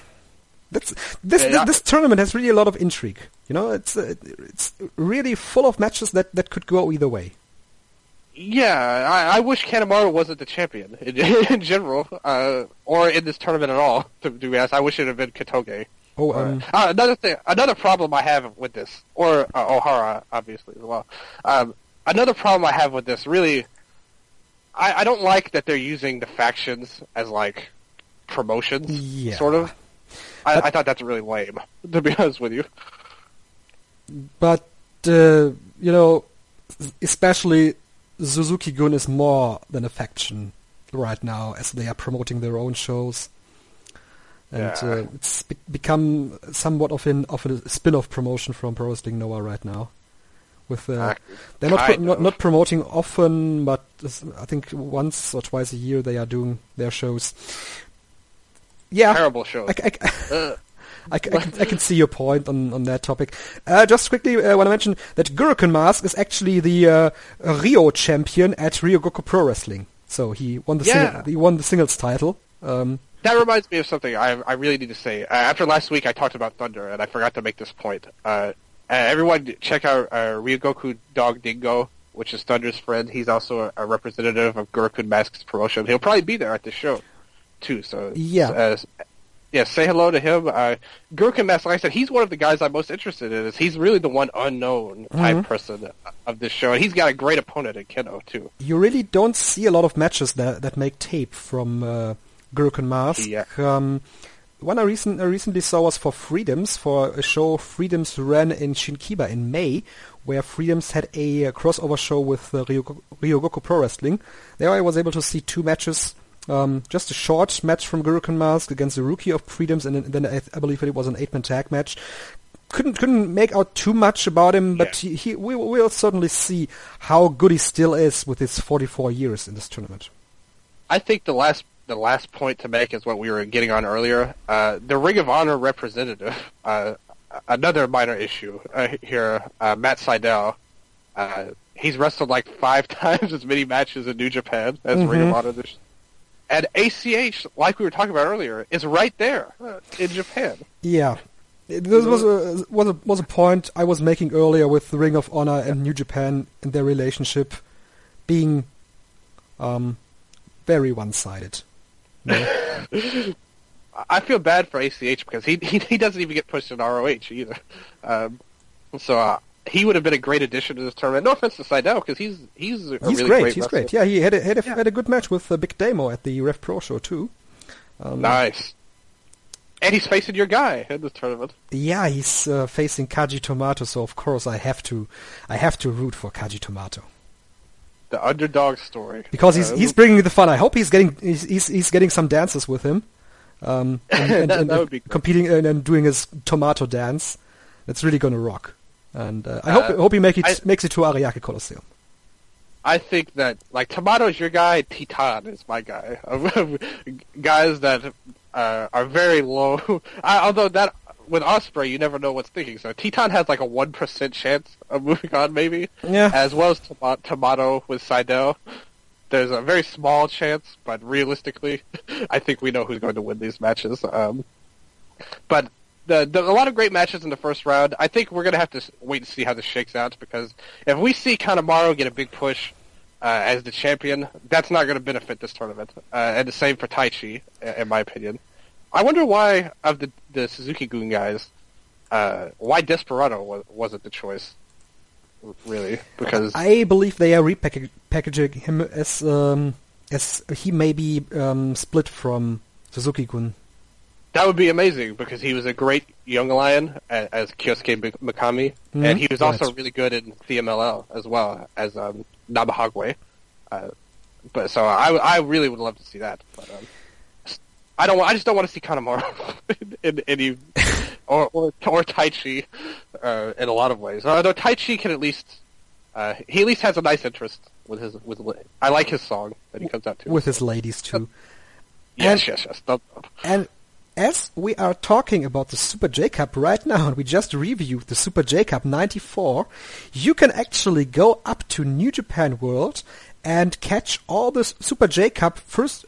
this tournament has really a lot of intrigue. You know, it's really full of matches that could go either way. Yeah, I wish Kanemaru wasn't the champion in general, or in this tournament at all. To be honest, I wish it had been Katoge. Another problem I have with this, or Ohara, obviously as well. Another problem I have with this, really, I don't like that they're using the factions as, like, promotions, sort of. I thought that's really lame, to be honest with you. But, you know, especially Suzuki-gun is more than a faction right now, as they are promoting their own shows. And it's become somewhat of a spin-off promotion from Pro Wrestling Noah right now. With they're not promoting often, but I think once or twice a year they are doing their shows. Yeah, terrible shows. I can see your point on that topic. Just quickly, want to mention that Gurukun Mask is actually the Rio champion at Ryogoku Pro Wrestling. So he won the singles title. That reminds me of something I really need to say. After last week, I talked about Thunder, and I forgot to make this point. Everyone, check out Ryogoku Dog Dingo, which is Thunder's friend. He's also a representative of Gurukun Mask's promotion. He'll probably be there at the show, too. So Yeah, say hello to him. Gurukhan Mask, like I said, he's one of the guys I'm most interested in. He's really the one unknown type person of this show, and he's got a great opponent in Kenoh too. You really don't see a lot of matches that make tape from Gurukhan Mask. Yeah. One I recently saw was for Freedoms, for a show Freedoms ran in Shinkiba in May, where Freedoms had a crossover show with Ryogoku Pro Wrestling. There I was able to see 2 matches. Just a short match from Gurukhan Mask against the Rookie of Freedoms, and then I believe it was an 8-man tag match. Couldn't make out too much about him, but we'll certainly see how good he still is with his 44 years in this tournament. I think the last point to make is what we were getting on earlier. The Ring of Honor representative, another minor issue here, Matt Sydal. He's wrestled like 5 times as many matches in New Japan as Ring of Honor. And ACH, like we were talking about earlier, is right there in Japan. Yeah. This was a point I was making earlier with the Ring of Honor and New Japan and their relationship being very one-sided. No? I feel bad for ACH because he doesn't even get pushed in ROH either. He would have been a great addition to this tournament. No offense to Sydal, because he's really great. He's great. Yeah, he had a good match with Big Damo at the Rev Pro show too. Nice. And he's facing your guy in this tournament. Yeah, he's facing Kaji Tomato, so of course I have to root for Kaji Tomato. The underdog story. Because he's bringing the fun. I hope he's getting some dances with him, and that would be cool. Competing and doing his tomato dance. That's really gonna rock. And I hope he makes it to Ariake Coliseum. I think that Tomato's your guy, Titan is my guy. Guys that are very low. Although that with Ospreay, you never know what's thinking. So Titan has like a 1% chance of moving on, maybe. Yeah. As well as Tomato with Sydal. There's a very small chance, but realistically, I think we know who's going to win these matches. But a lot of great matches in the first round. I think we're going to have to wait and see how this shakes out, because if we see Kanemaru get a big push as the champion, that's not going to benefit this tournament. And the same for Taichi, in my opinion. I wonder why, of the Suzuki-gun guys, why Desperado wasn't the choice, really, because I believe they are repackaging him as he may be split from Suzuki-gun. That would be amazing, because he was a great young lion as Kyosuke Mikami, and he was also really good in CMLL as well as Nabahagwe. But so I really would love to see that. But I just don't want to see Kanemaru in any or Taichi in a lot of ways. Although Taichi can at least has a nice interest with I like his song that he comes out to with his ladies too. Yes. And as we are talking about the Super J-Cup right now, and we just reviewed the Super J-Cup 94, you can actually go up to New Japan World and catch all the Super J-Cup first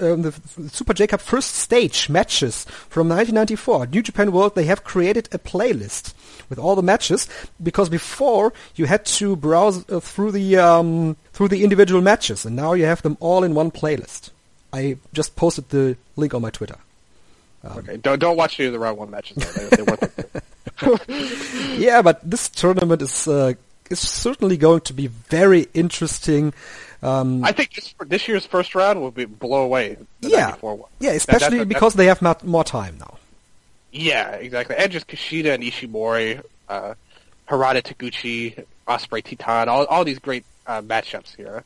stage matches from 1994. New Japan World, they have created a playlist with all the matches, because before you had to browse through the individual matches, and now you have them all in one playlist. I just posted the link on my Twitter. Okay, don't watch any of the round 1 matches. They weren't. Yeah, but this tournament is certainly going to be very interesting. I think this year's first round will blow away the 94 one. Yeah, especially because they have more time now. Yeah, exactly. And just Kushida and Ishimori, Harada Taguchi, Ospreay Titan, all these great matchups here.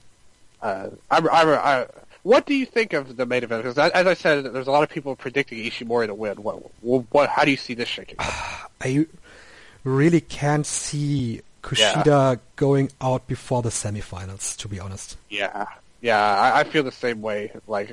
What do you think of the main event? Because as I said, there's a lot of people predicting Ishimori to win. How do you see this shaking out? I really can't see Kushida going out before the semifinals, to be honest. Yeah, I feel the same way.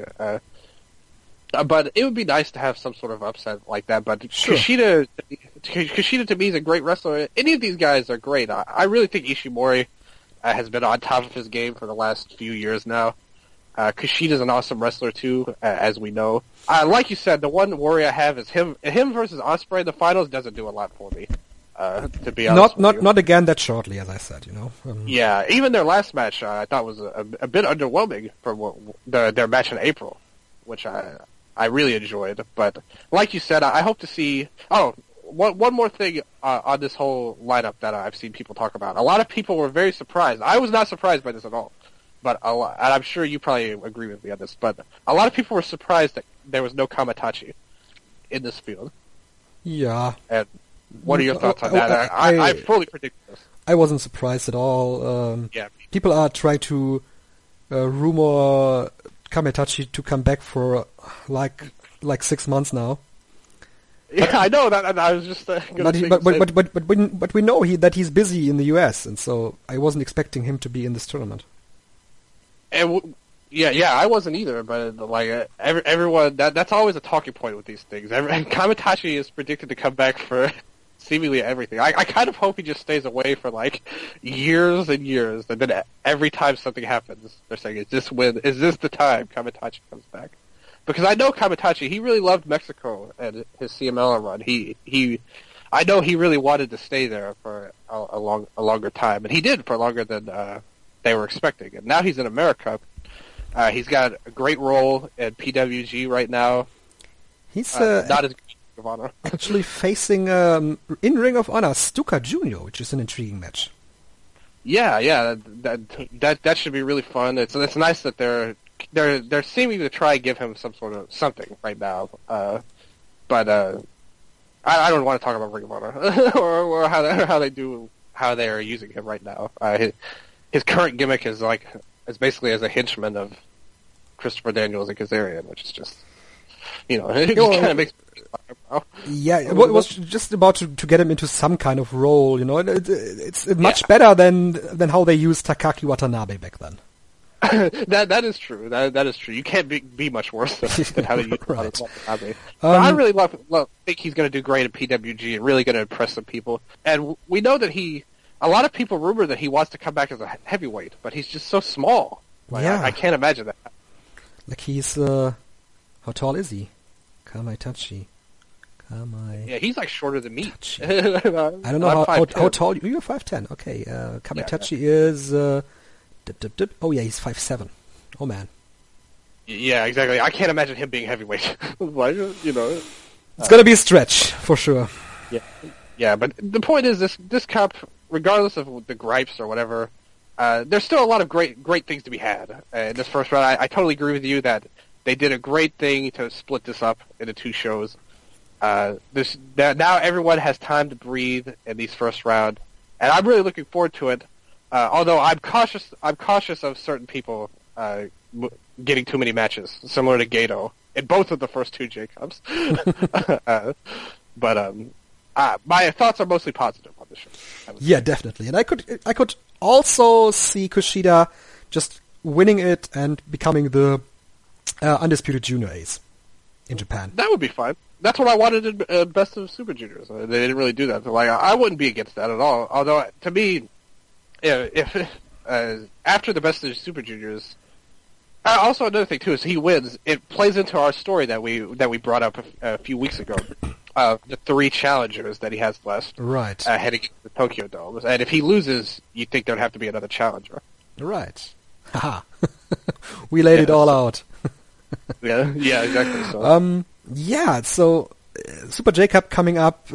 But it would be nice to have some sort of upset like that. But sure. Kushida to me is a great wrestler. Any of these guys are great. I really think Ishimori has been on top of his game for the last few years now. Kushida's an awesome wrestler too, as we know. Like you said, the one worry I have is him versus Ospreay in the finals doesn't do a lot for me. To be honest, not again that shortly, as I said. Yeah, even their last match I thought was a bit underwhelming from their match in April, which I really enjoyed. But like you said, I hope to see. Oh, one more thing on this whole lineup that I've seen people talk about. A lot of people were very surprised. I was not surprised by this at all. But and I'm sure you probably agree with me on this. But a lot of people were surprised that there was no Kamatachi in this field. Yeah. And what are your thoughts on that? I fully predicted this. I wasn't surprised at all. Yeah. People are trying to rumor Kamatachi to come back for like 6 months now. Yeah, I know that. I was just but we know that he's busy in the US, and so I wasn't expecting him to be in this tournament. And I wasn't either. But like everyone, that's always a talking point with these things. Kamatachi is predicted to come back for seemingly everything. I kind of hope he just stays away for like years and years, and then every time something happens, they're saying, "Is this the time Kamatachi comes back?" Because I know Kamatachi, he really loved Mexico and his CMLL run. I know he really wanted to stay there for a longer time, and he did for longer than they were expecting. And now he's in America. He's got a great role at PWG right now. He's not as good as Ring of Honor. Actually facing in Ring of Honor Stuka Jr., which is an intriguing match. Yeah, that should be really fun. It's nice that they're seeming to try and give him some sort of something right now. But I don't want to talk about Ring of Honor or how they're using him right now. His current gimmick is basically as a henchman of Christopher Daniels and Kazarian, which is just, it just kind of makes me laugh. Yeah, it was just about to get him into some kind of role, It's much better than how they used Takaki Watanabe back then. That is true. That is true. You can't be much worse than how they use right. Watanabe. But I really think he's going to do great at PWG and really going to impress some people. And we know that a lot of people rumor that he wants to come back as a heavyweight, but he's just so small. I can't imagine that. Like he's, how tall is he? Kamaitachi. Yeah, he's like shorter than me. I don't know how tall you're 5'10". Okay, Kamaitachi is, oh yeah, he's 5'7". Oh man. Yeah, exactly. I can't imagine him being heavyweight. It's gonna be a stretch, for sure. Yeah, but the point is this cup, regardless of the gripes or whatever, there's still a lot of great things to be had. In this first round, I totally agree with you that they did a great thing to split this up into 2 shows. Now everyone has time to breathe in these first round, and I'm really looking forward to it. Although I'm cautious of certain people getting too many matches, similar to Gato in both of the first 2 J-Cups. But my thoughts are mostly positive on the show. Yeah, definitely. And I could also see Kushida just winning it and becoming the undisputed junior ace in Japan. That would be fine. That's what I wanted in Best of Super Juniors. They didn't really do that. So, I wouldn't be against that at all. Although, to me, if after the Best of Super Juniors, also another thing too is he wins. It plays into our story that we brought up a few weeks ago. The 3 challengers that he has left, right? Heading into the Tokyo Dome, and if he loses, you'd think there'd have to be another challenger. Right. Haha. We laid it all out. Yeah, exactly. So, Super J-Cup coming up.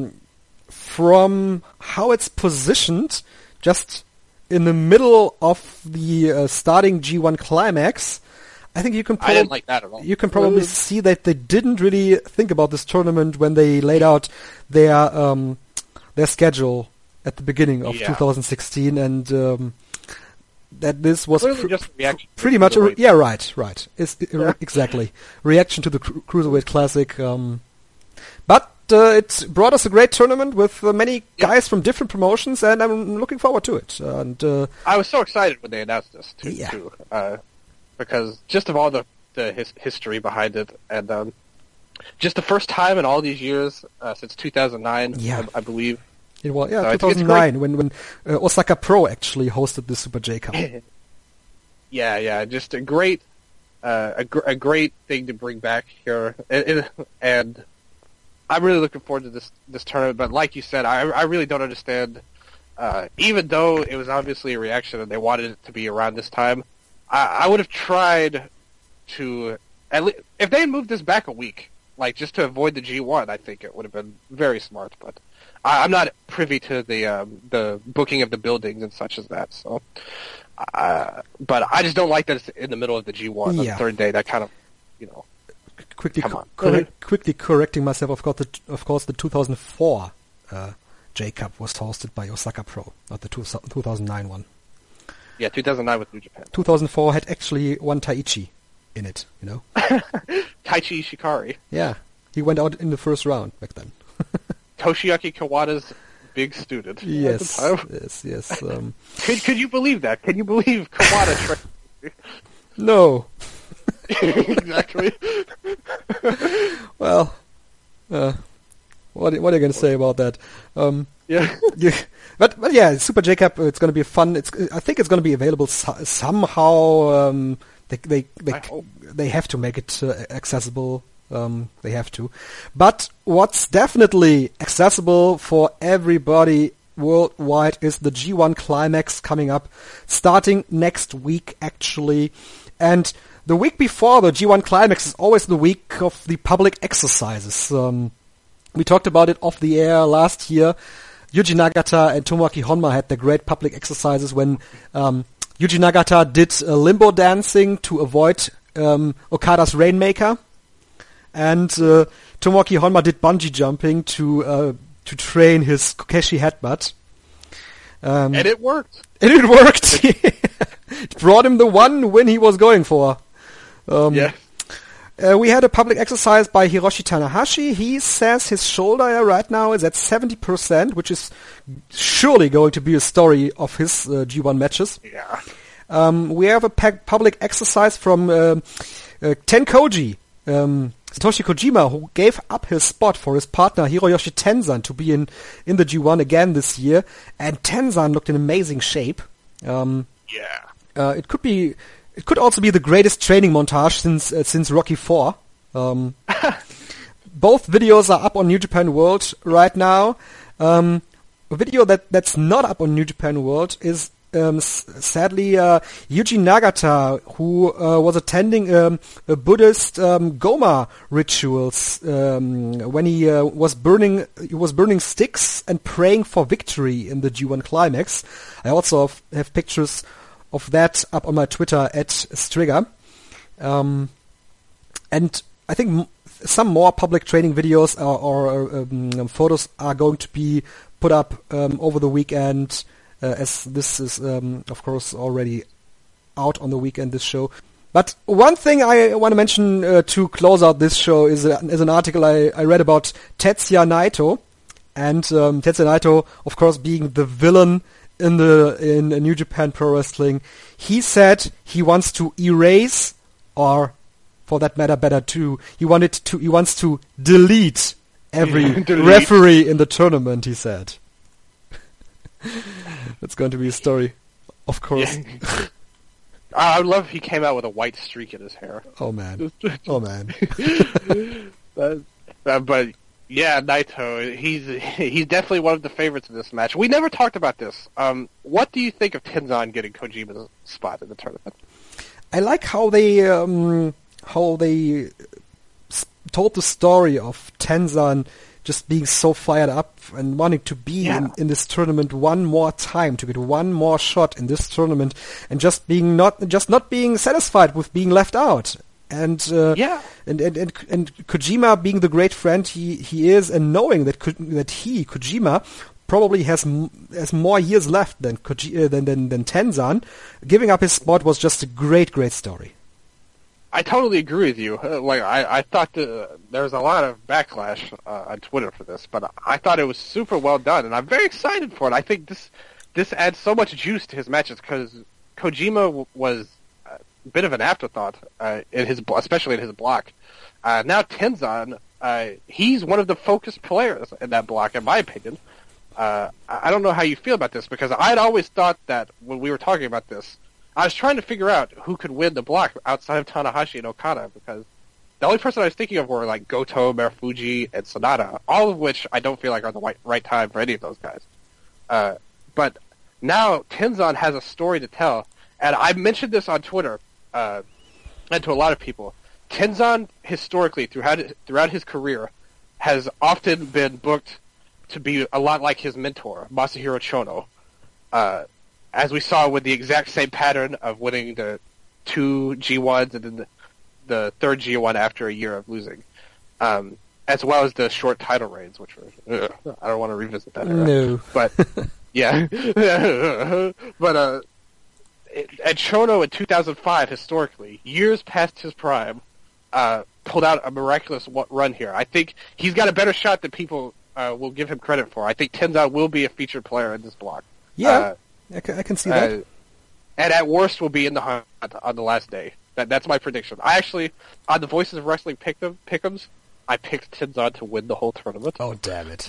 From how it's positioned, just in the middle of the starting G1 climax, I think you can I didn't like that at all. You can probably see that they didn't really think about this tournament when they laid out their schedule at the beginning of 2016, and that this was pretty much right. Exactly reaction to the Cruiserweight Classic. But it brought us a great tournament with many guys from different promotions, and I'm looking forward to it. And I was so excited when they announced this too. Because just of all the history behind it, and just the first time in all these years since 2009, I believe. It was 2009 when Osaka Pro actually hosted the Super J-Cup. Yeah, just a great thing to bring back here, and I'm really looking forward to this tournament. But like you said, I really don't understand. Even though it was obviously a reaction and they wanted it to be around this time, I would have tried to if they had moved this back a week, like just to avoid the G1, I think it would have been very smart. But I'm not privy to the booking of the buildings and such as that. So, but I just don't like that it's in the middle of the G1 on the third day. That kind of, quickly correcting myself. Of course, the 2004 J Cup was hosted by Osaka Pro, not the 2009 one. Yeah, 2009 with New Japan. 2004 had actually one Taichi in it, Taichi Ishikari. Yeah, he went out in the first round back then. Toshiaki Kawada's big student. Yes, at the time. yes. Could you believe that? Can you believe Kawada? No. Exactly. Well, what are you going to say about that? Yeah. But yeah, Super J Cup. It's going to be fun. I think it's going to be available somehow. They have to make it accessible. They have to. But what's definitely accessible for everybody worldwide is the G1 Climax coming up, starting next week actually, and the week before the G1 Climax is always the week of the public exercises. We talked about it off the air last year. Yuji Nagata and Tomoaki Honma had their great public exercises when Yuji Nagata did limbo dancing to avoid Okada's Rainmaker, and Tomoaki Honma did bungee jumping to train his Kokeshi headbutt. And it worked. And it worked. It brought him the one win he was going for. Yeah. We had a public exercise by Hiroshi Tanahashi. He says his shoulder right now is at 70%, which is surely going to be a story of his G1 matches. Yeah. We have a public exercise from Tenkoji, Satoshi Kojima, who gave up his spot for his partner Hiroyoshi Tenzan to be in the G1 again this year. And Tenzan looked in amazing shape. It could also be the greatest training montage since Rocky IV. Both videos are up on New Japan World right now. A video that's not up on New Japan World is sadly Yuji Nagata, who was attending a Buddhist Goma rituals when he was burning sticks and praying for victory in the G1 Climax. I also have pictures of that up on my Twitter @Strigger. And I think some more public training videos or photos are going to be put up over the weekend, as this is, of course, already out on the weekend, this show. But one thing I want to mention to close out this show is an article I read about Tetsuya Naito. And Tetsuya Naito, of course, being the villain in New Japan Pro Wrestling, he said he wants to erase, or for that matter, he wants to delete every referee in the tournament. He said, "That's going to be a story, of course." Yeah. I would love if he came out with a white streak in his hair. Oh man! But yeah, Naito, he's definitely one of the favorites in this match. We never talked about this. What do you think of Tenzan getting Kojima's spot in the tournament? I like how they told the story of Tenzan just being so fired up and wanting to be in this tournament one more time, to get one more shot in this tournament, and just not being satisfied with being left out. And Kojima being the great friend he is, and knowing that Kojima probably has more years left than Tenzan, giving up his spot was just a great story. I totally agree with you. I thought there was a lot of backlash on Twitter for this, but I thought it was super well done, and I'm very excited for it. I think this adds so much juice to his matches, because Kojima was a bit of an afterthought especially in his block. Now Tenzan, he's one of the focused players in that block, in my opinion. I don't know how you feel about this, because I'd always thought that when we were talking about this, I was trying to figure out who could win the block outside of Tanahashi and Okada, because the only person I was thinking of were like Goto, Marufuji, and Sonata, all of which I don't feel like are the right time for any of those guys. But now Tenzan has a story to tell, and I mentioned this on Twitter, and to a lot of people. Tenzan historically throughout his career has often been booked to be a lot like his mentor, Masahiro Chono. As we saw with the exact same pattern of winning the 2 G1s and then the third G1 after a year of losing. As well as the short title reigns, which were, I don't want to revisit that era. No. But, yeah. But, at Chono in 2005, historically, years past his prime, pulled out a miraculous run here. I think he's got a better shot than people will give him credit for. I think Tenzan will be a featured player in this block. Yeah, I can see that. And at worst will be in the hunt on the last day. That's my prediction. I actually, on the Voices of Wrestling Pick'ems, I picked Tenzan to win the whole tournament. Oh, damn it.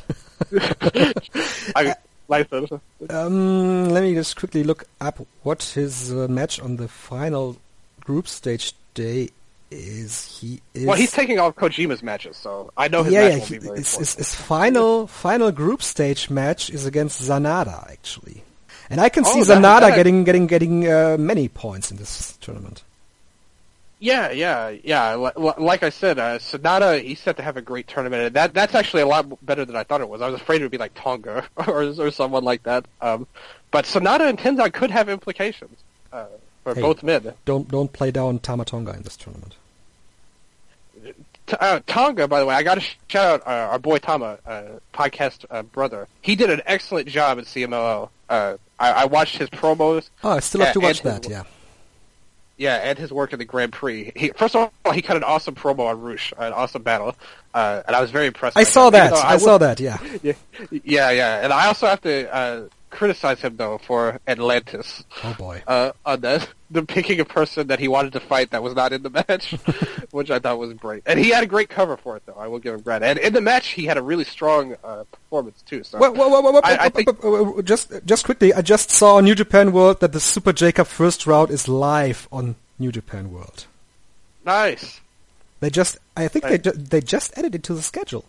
Let me just quickly look up what his match on the final group stage day is. Well, he's taking all of Kojima's matches, so I know his match will be very important. His final group stage match is against Sanada, actually. And I can see Sanada getting many points in this tournament. Yeah. Like I said, Sanada, he's set to have a great tournament, and that's actually a lot better than I thought it was. I was afraid it would be like Tonga or someone like that. But Sanada and Tenzan could have implications for both men. Don't play down Tama Tonga in this tournament. Tonga, by the way, I got to shout out our boy Tama, podcast brother. He did an excellent job at CMLL. I watched his promos. Oh, I still have to watch that, yeah. Yeah, and his work in the Grand Prix. First of all, he cut an awesome promo on Roosh, an awesome battle, and I was very impressed. I saw that, yeah. Yeah. And I also have to criticize him, though, for Atlantis. Oh, boy. On the picking a person that he wanted to fight that was not in the match, which I thought was great. And he had a great cover for it, though. I will give him credit. And in the match, he had a really strong performance, too. So I think... Just quickly, I just saw on New Japan World that the Super J-Cup first round is live on New Japan World. Nice. They just added it to the schedule.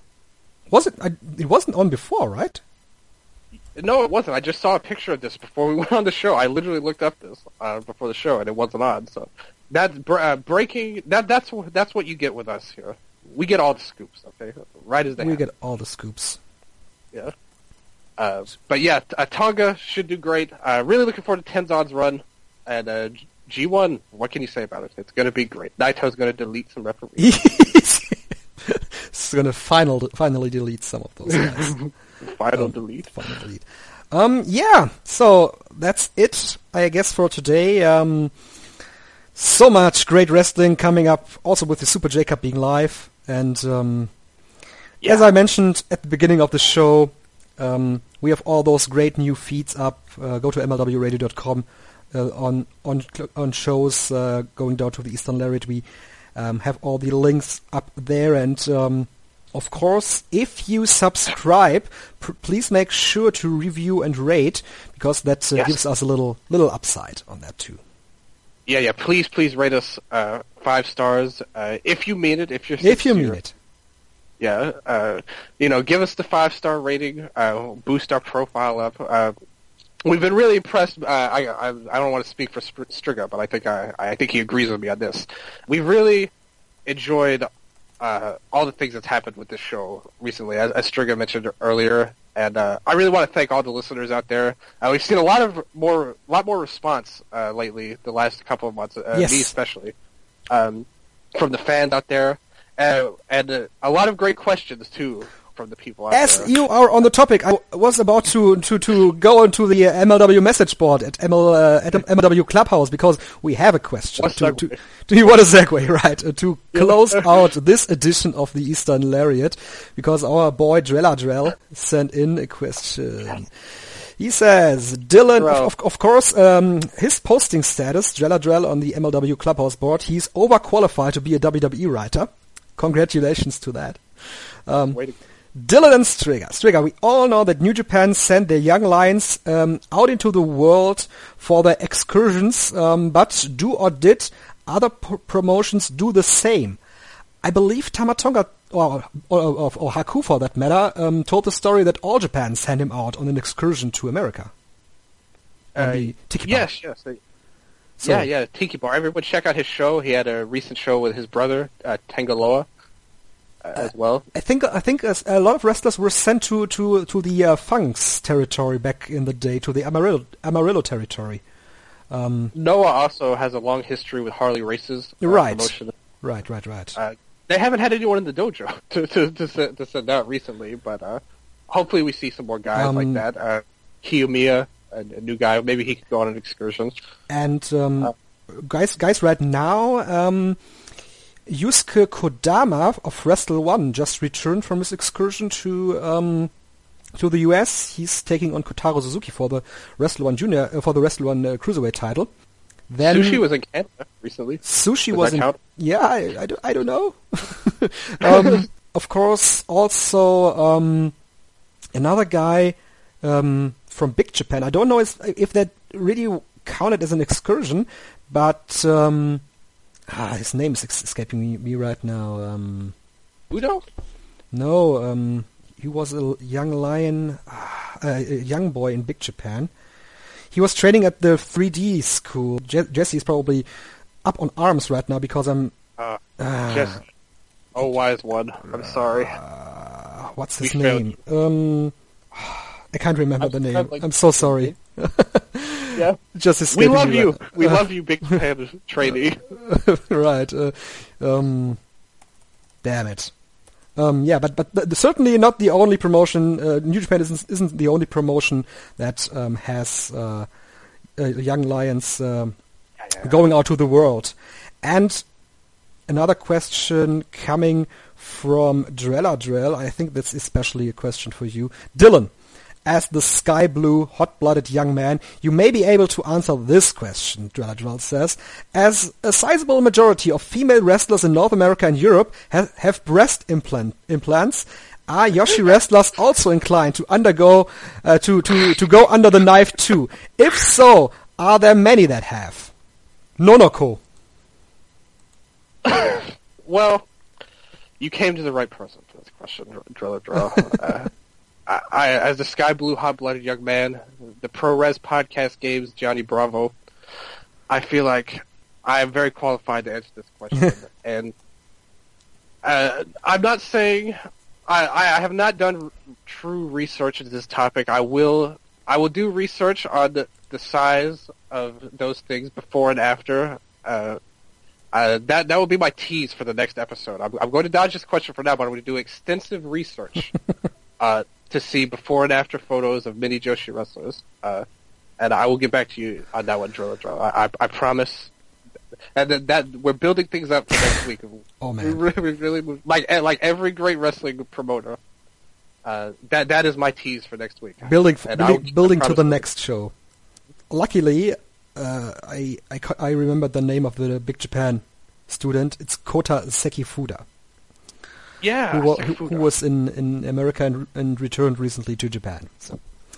It wasn't on before, right? No, it wasn't. I just saw a picture of this before we went on the show. I literally looked up this before the show, and it wasn't on. So that's breaking. That's what you get with us here. We get all the scoops. Okay, right as they happen. We get all the scoops. Yeah. But yeah, Tonga should do great. Really looking forward to Tenzan's run, and G1. What can you say about it? It's going to be great. Naito's going to delete some referees. He's going to finally delete some of those guys. Final delete. Yeah, so that's it, I guess, for today. So much great wrestling coming up, also with the Super J-Cup being live. And as I mentioned at the beginning of the show, we have all those great new feeds up. Go to MLWradio.com on shows going down to the Eastern Lariat. We have all the links up there, and of course, if you subscribe, please make sure to review and rate, because that gives us a little upside on that too. Yeah. Please rate us 5 stars if you mean it. If you mean it. Yeah. Give us the 5-star rating. Boost our profile up. We've been really impressed. I don't want to speak for Striga, but I think he agrees with me on this. We've really enjoyed all the things that's happened with this show recently, as Striga mentioned earlier, and I really want to thank all the listeners out there. We've seen a lot more response lately, the last couple of months, me especially, from the fans out there, and a lot of great questions too from the people out there. As you are on the topic, I was about to go into the MLW message board at MLW Clubhouse, because we have a question. Do you want a segue, right? To close out this edition of the Eastern Lariat, because our boy Drell sent in a question. He says, Dylan, of course, his posting status, Drell on the MLW Clubhouse board, he's overqualified to be a WWE writer. Congratulations to that. Dylan and Striga, we all know that New Japan sent their young lions out into the world for their excursions, but did other promotions do the same? I believe Tama Tonga, or Haku for that matter, told the story that All Japan sent him out on an excursion to America. Yes. So, yeah, Tiki Bar. Everyone check out his show. He had a recent show with his brother, Tangaloa, as well. I think a lot of wrestlers were sent to the Funks territory back in the day, to the Amarillo territory. Noah also has a long history with Harley Races. Right. Promotion. Right. They haven't had anyone in the dojo to send out recently, but hopefully we see some more guys like that. Kiyomiya, a new guy, maybe he could go on an excursion. And guys, right now, Yusuke Kodama of Wrestle One just returned from his excursion to the US. He's taking on Kotaro Suzuki for the Wrestle One Junior for the Wrestle One Cruiserweight title. Then Sushi was in Canada recently. Sushi was in. Count? Yeah, I don't know. Of course, also another guy from Big Japan. I don't know if that really counted as an excursion, but his name is escaping me right now. Udo? No, he was a young lion, a young boy in Big Japan. He was training at the 3D school. Jesse is probably up on arms right now because I'm... Jesse. Oh, wise one. I'm sorry. What's his name? I can't remember the name. I'm so sorry. Yeah. Just escaping we love me you. right. We love you, Big Japan trainee. Right. Damn it. Yeah, but certainly not the only promotion. New Japan isn't the only promotion that has young lions going out to the world. And another question coming from Drella Drell. I think that's especially a question for you, Dylan. As the sky blue, hot-blooded young man, you may be able to answer this question, Drella Drell says. As a sizable majority of female wrestlers in North America and Europe have breast implants, are Yoshi wrestlers also inclined to undergo to go under the knife too? If so, are there many that have? Nonoko. Well, you came to the right person for this question, Drella Drell. I, as a sky blue, hot-blooded young man, the Pro Res podcast games, Johnny Bravo, I feel like I am very qualified to answer this question. And I'm not saying I have not done true research into this topic. I will do research on the size of those things before and after. That will be my tease for the next episode. I'm going to dodge this question for now, but I'm going to do extensive research to see before and after photos of mini Joshi wrestlers, and I will get back to you on that one, Drilla. I promise. And that we're building things up for next week. Oh man, we really like every great wrestling promoter. That is my tease for next week. Building to the next show. Luckily, I remember the name of the Big Japan student. It's Kota Sekifuda. Yeah, who was in America and returned recently to Japan. So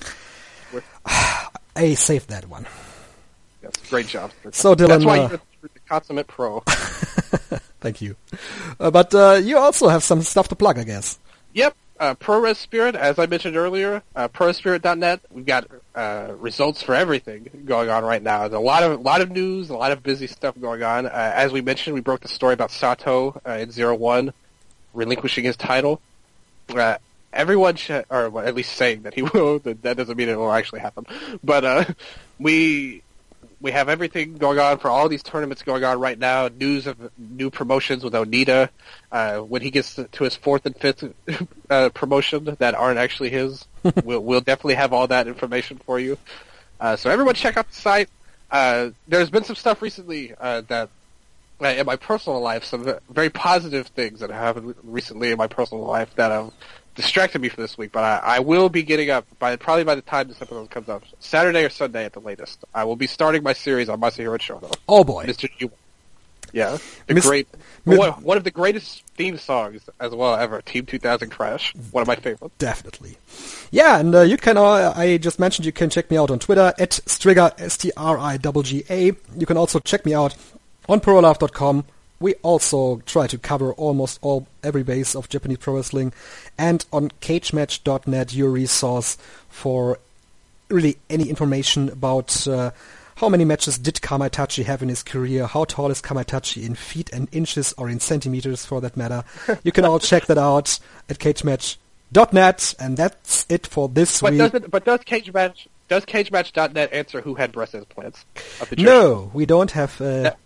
I saved that one. Yes, great job. So Dylan, that's why you're the consummate pro. Thank you. But you also have some stuff to plug, I guess. Yep. ProRes Spirit, as I mentioned earlier, ProResSpirit.net. We've got results for everything going on right now. There's a lot of news, a lot of busy stuff going on. As we mentioned, we broke the story about Sato in 0-1 relinquishing his title. Everyone or at least saying that he will. That doesn't mean it will actually happen. But we have everything going on for all these tournaments going on right now. News of new promotions with Onita. When he gets to his fourth and fifth promotion that aren't actually his, we'll definitely have all that information for you. So everyone check out the site. There's been some stuff recently that in my personal life, some very positive things that happened recently in my personal life that have distracted me for this week. But I will be getting up probably by the time this episode comes up, Saturday or Sunday at the latest. I will be starting my series on Masahiro Chono. Oh boy, Mr. G. Yeah, one of the greatest theme songs as well ever. Team 2000 Crash, one of my favorites. Definitely. Yeah, and you can. I just mentioned you can check me out on Twitter at Strigga STRIGGA. You can also check me out on ProLife.com. We also try to cover almost every base of Japanese pro wrestling, and on CageMatch.net, your resource for really any information about How many matches did Kamaitachi have in his career? How tall is Kamaitachi in feet and inches, or in centimeters for that matter? You can all check that out at cagematch.net, and that's it for this week. Does cagematch.net answer who had breast implants? No, we don't have a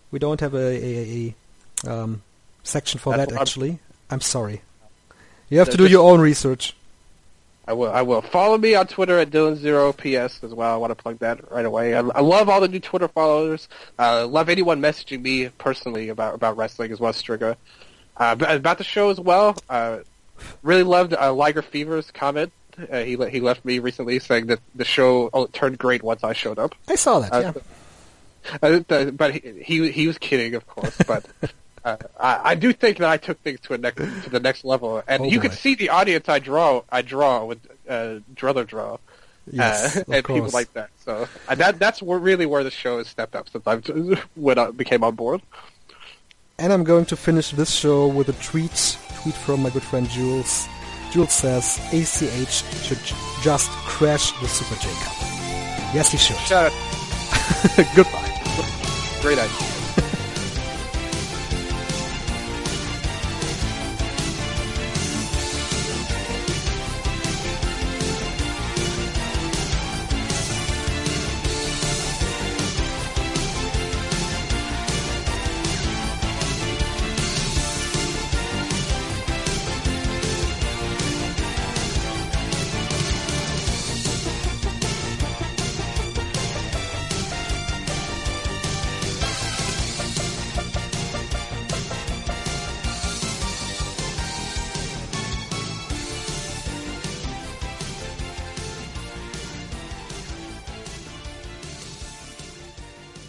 section for that, actually. I'm sorry. You have to do your own research. I will. Follow me on Twitter at Dylan0PS as well. I want to plug that right away. I love all the new Twitter followers. Love anyone messaging me personally about wrestling as well as Striga. About the show as well. Really loved Liger Fever's comment. He left me recently saying that the show turned great once I showed up. I saw that, yeah. But he was kidding, of course. But I do think that I took things to the next level, and you can see the audience I draw with Driller Draw, yes, and course. people like that. So that's really where the show has stepped up since I became on board. And I'm going to finish this show with a tweet from my good friend Jules. Jules says ACH should just crash the Super J Cup. Yes, he should. Shout out. Goodbye. Great idea.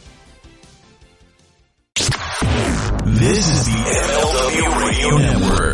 This is the MLW Radio Network.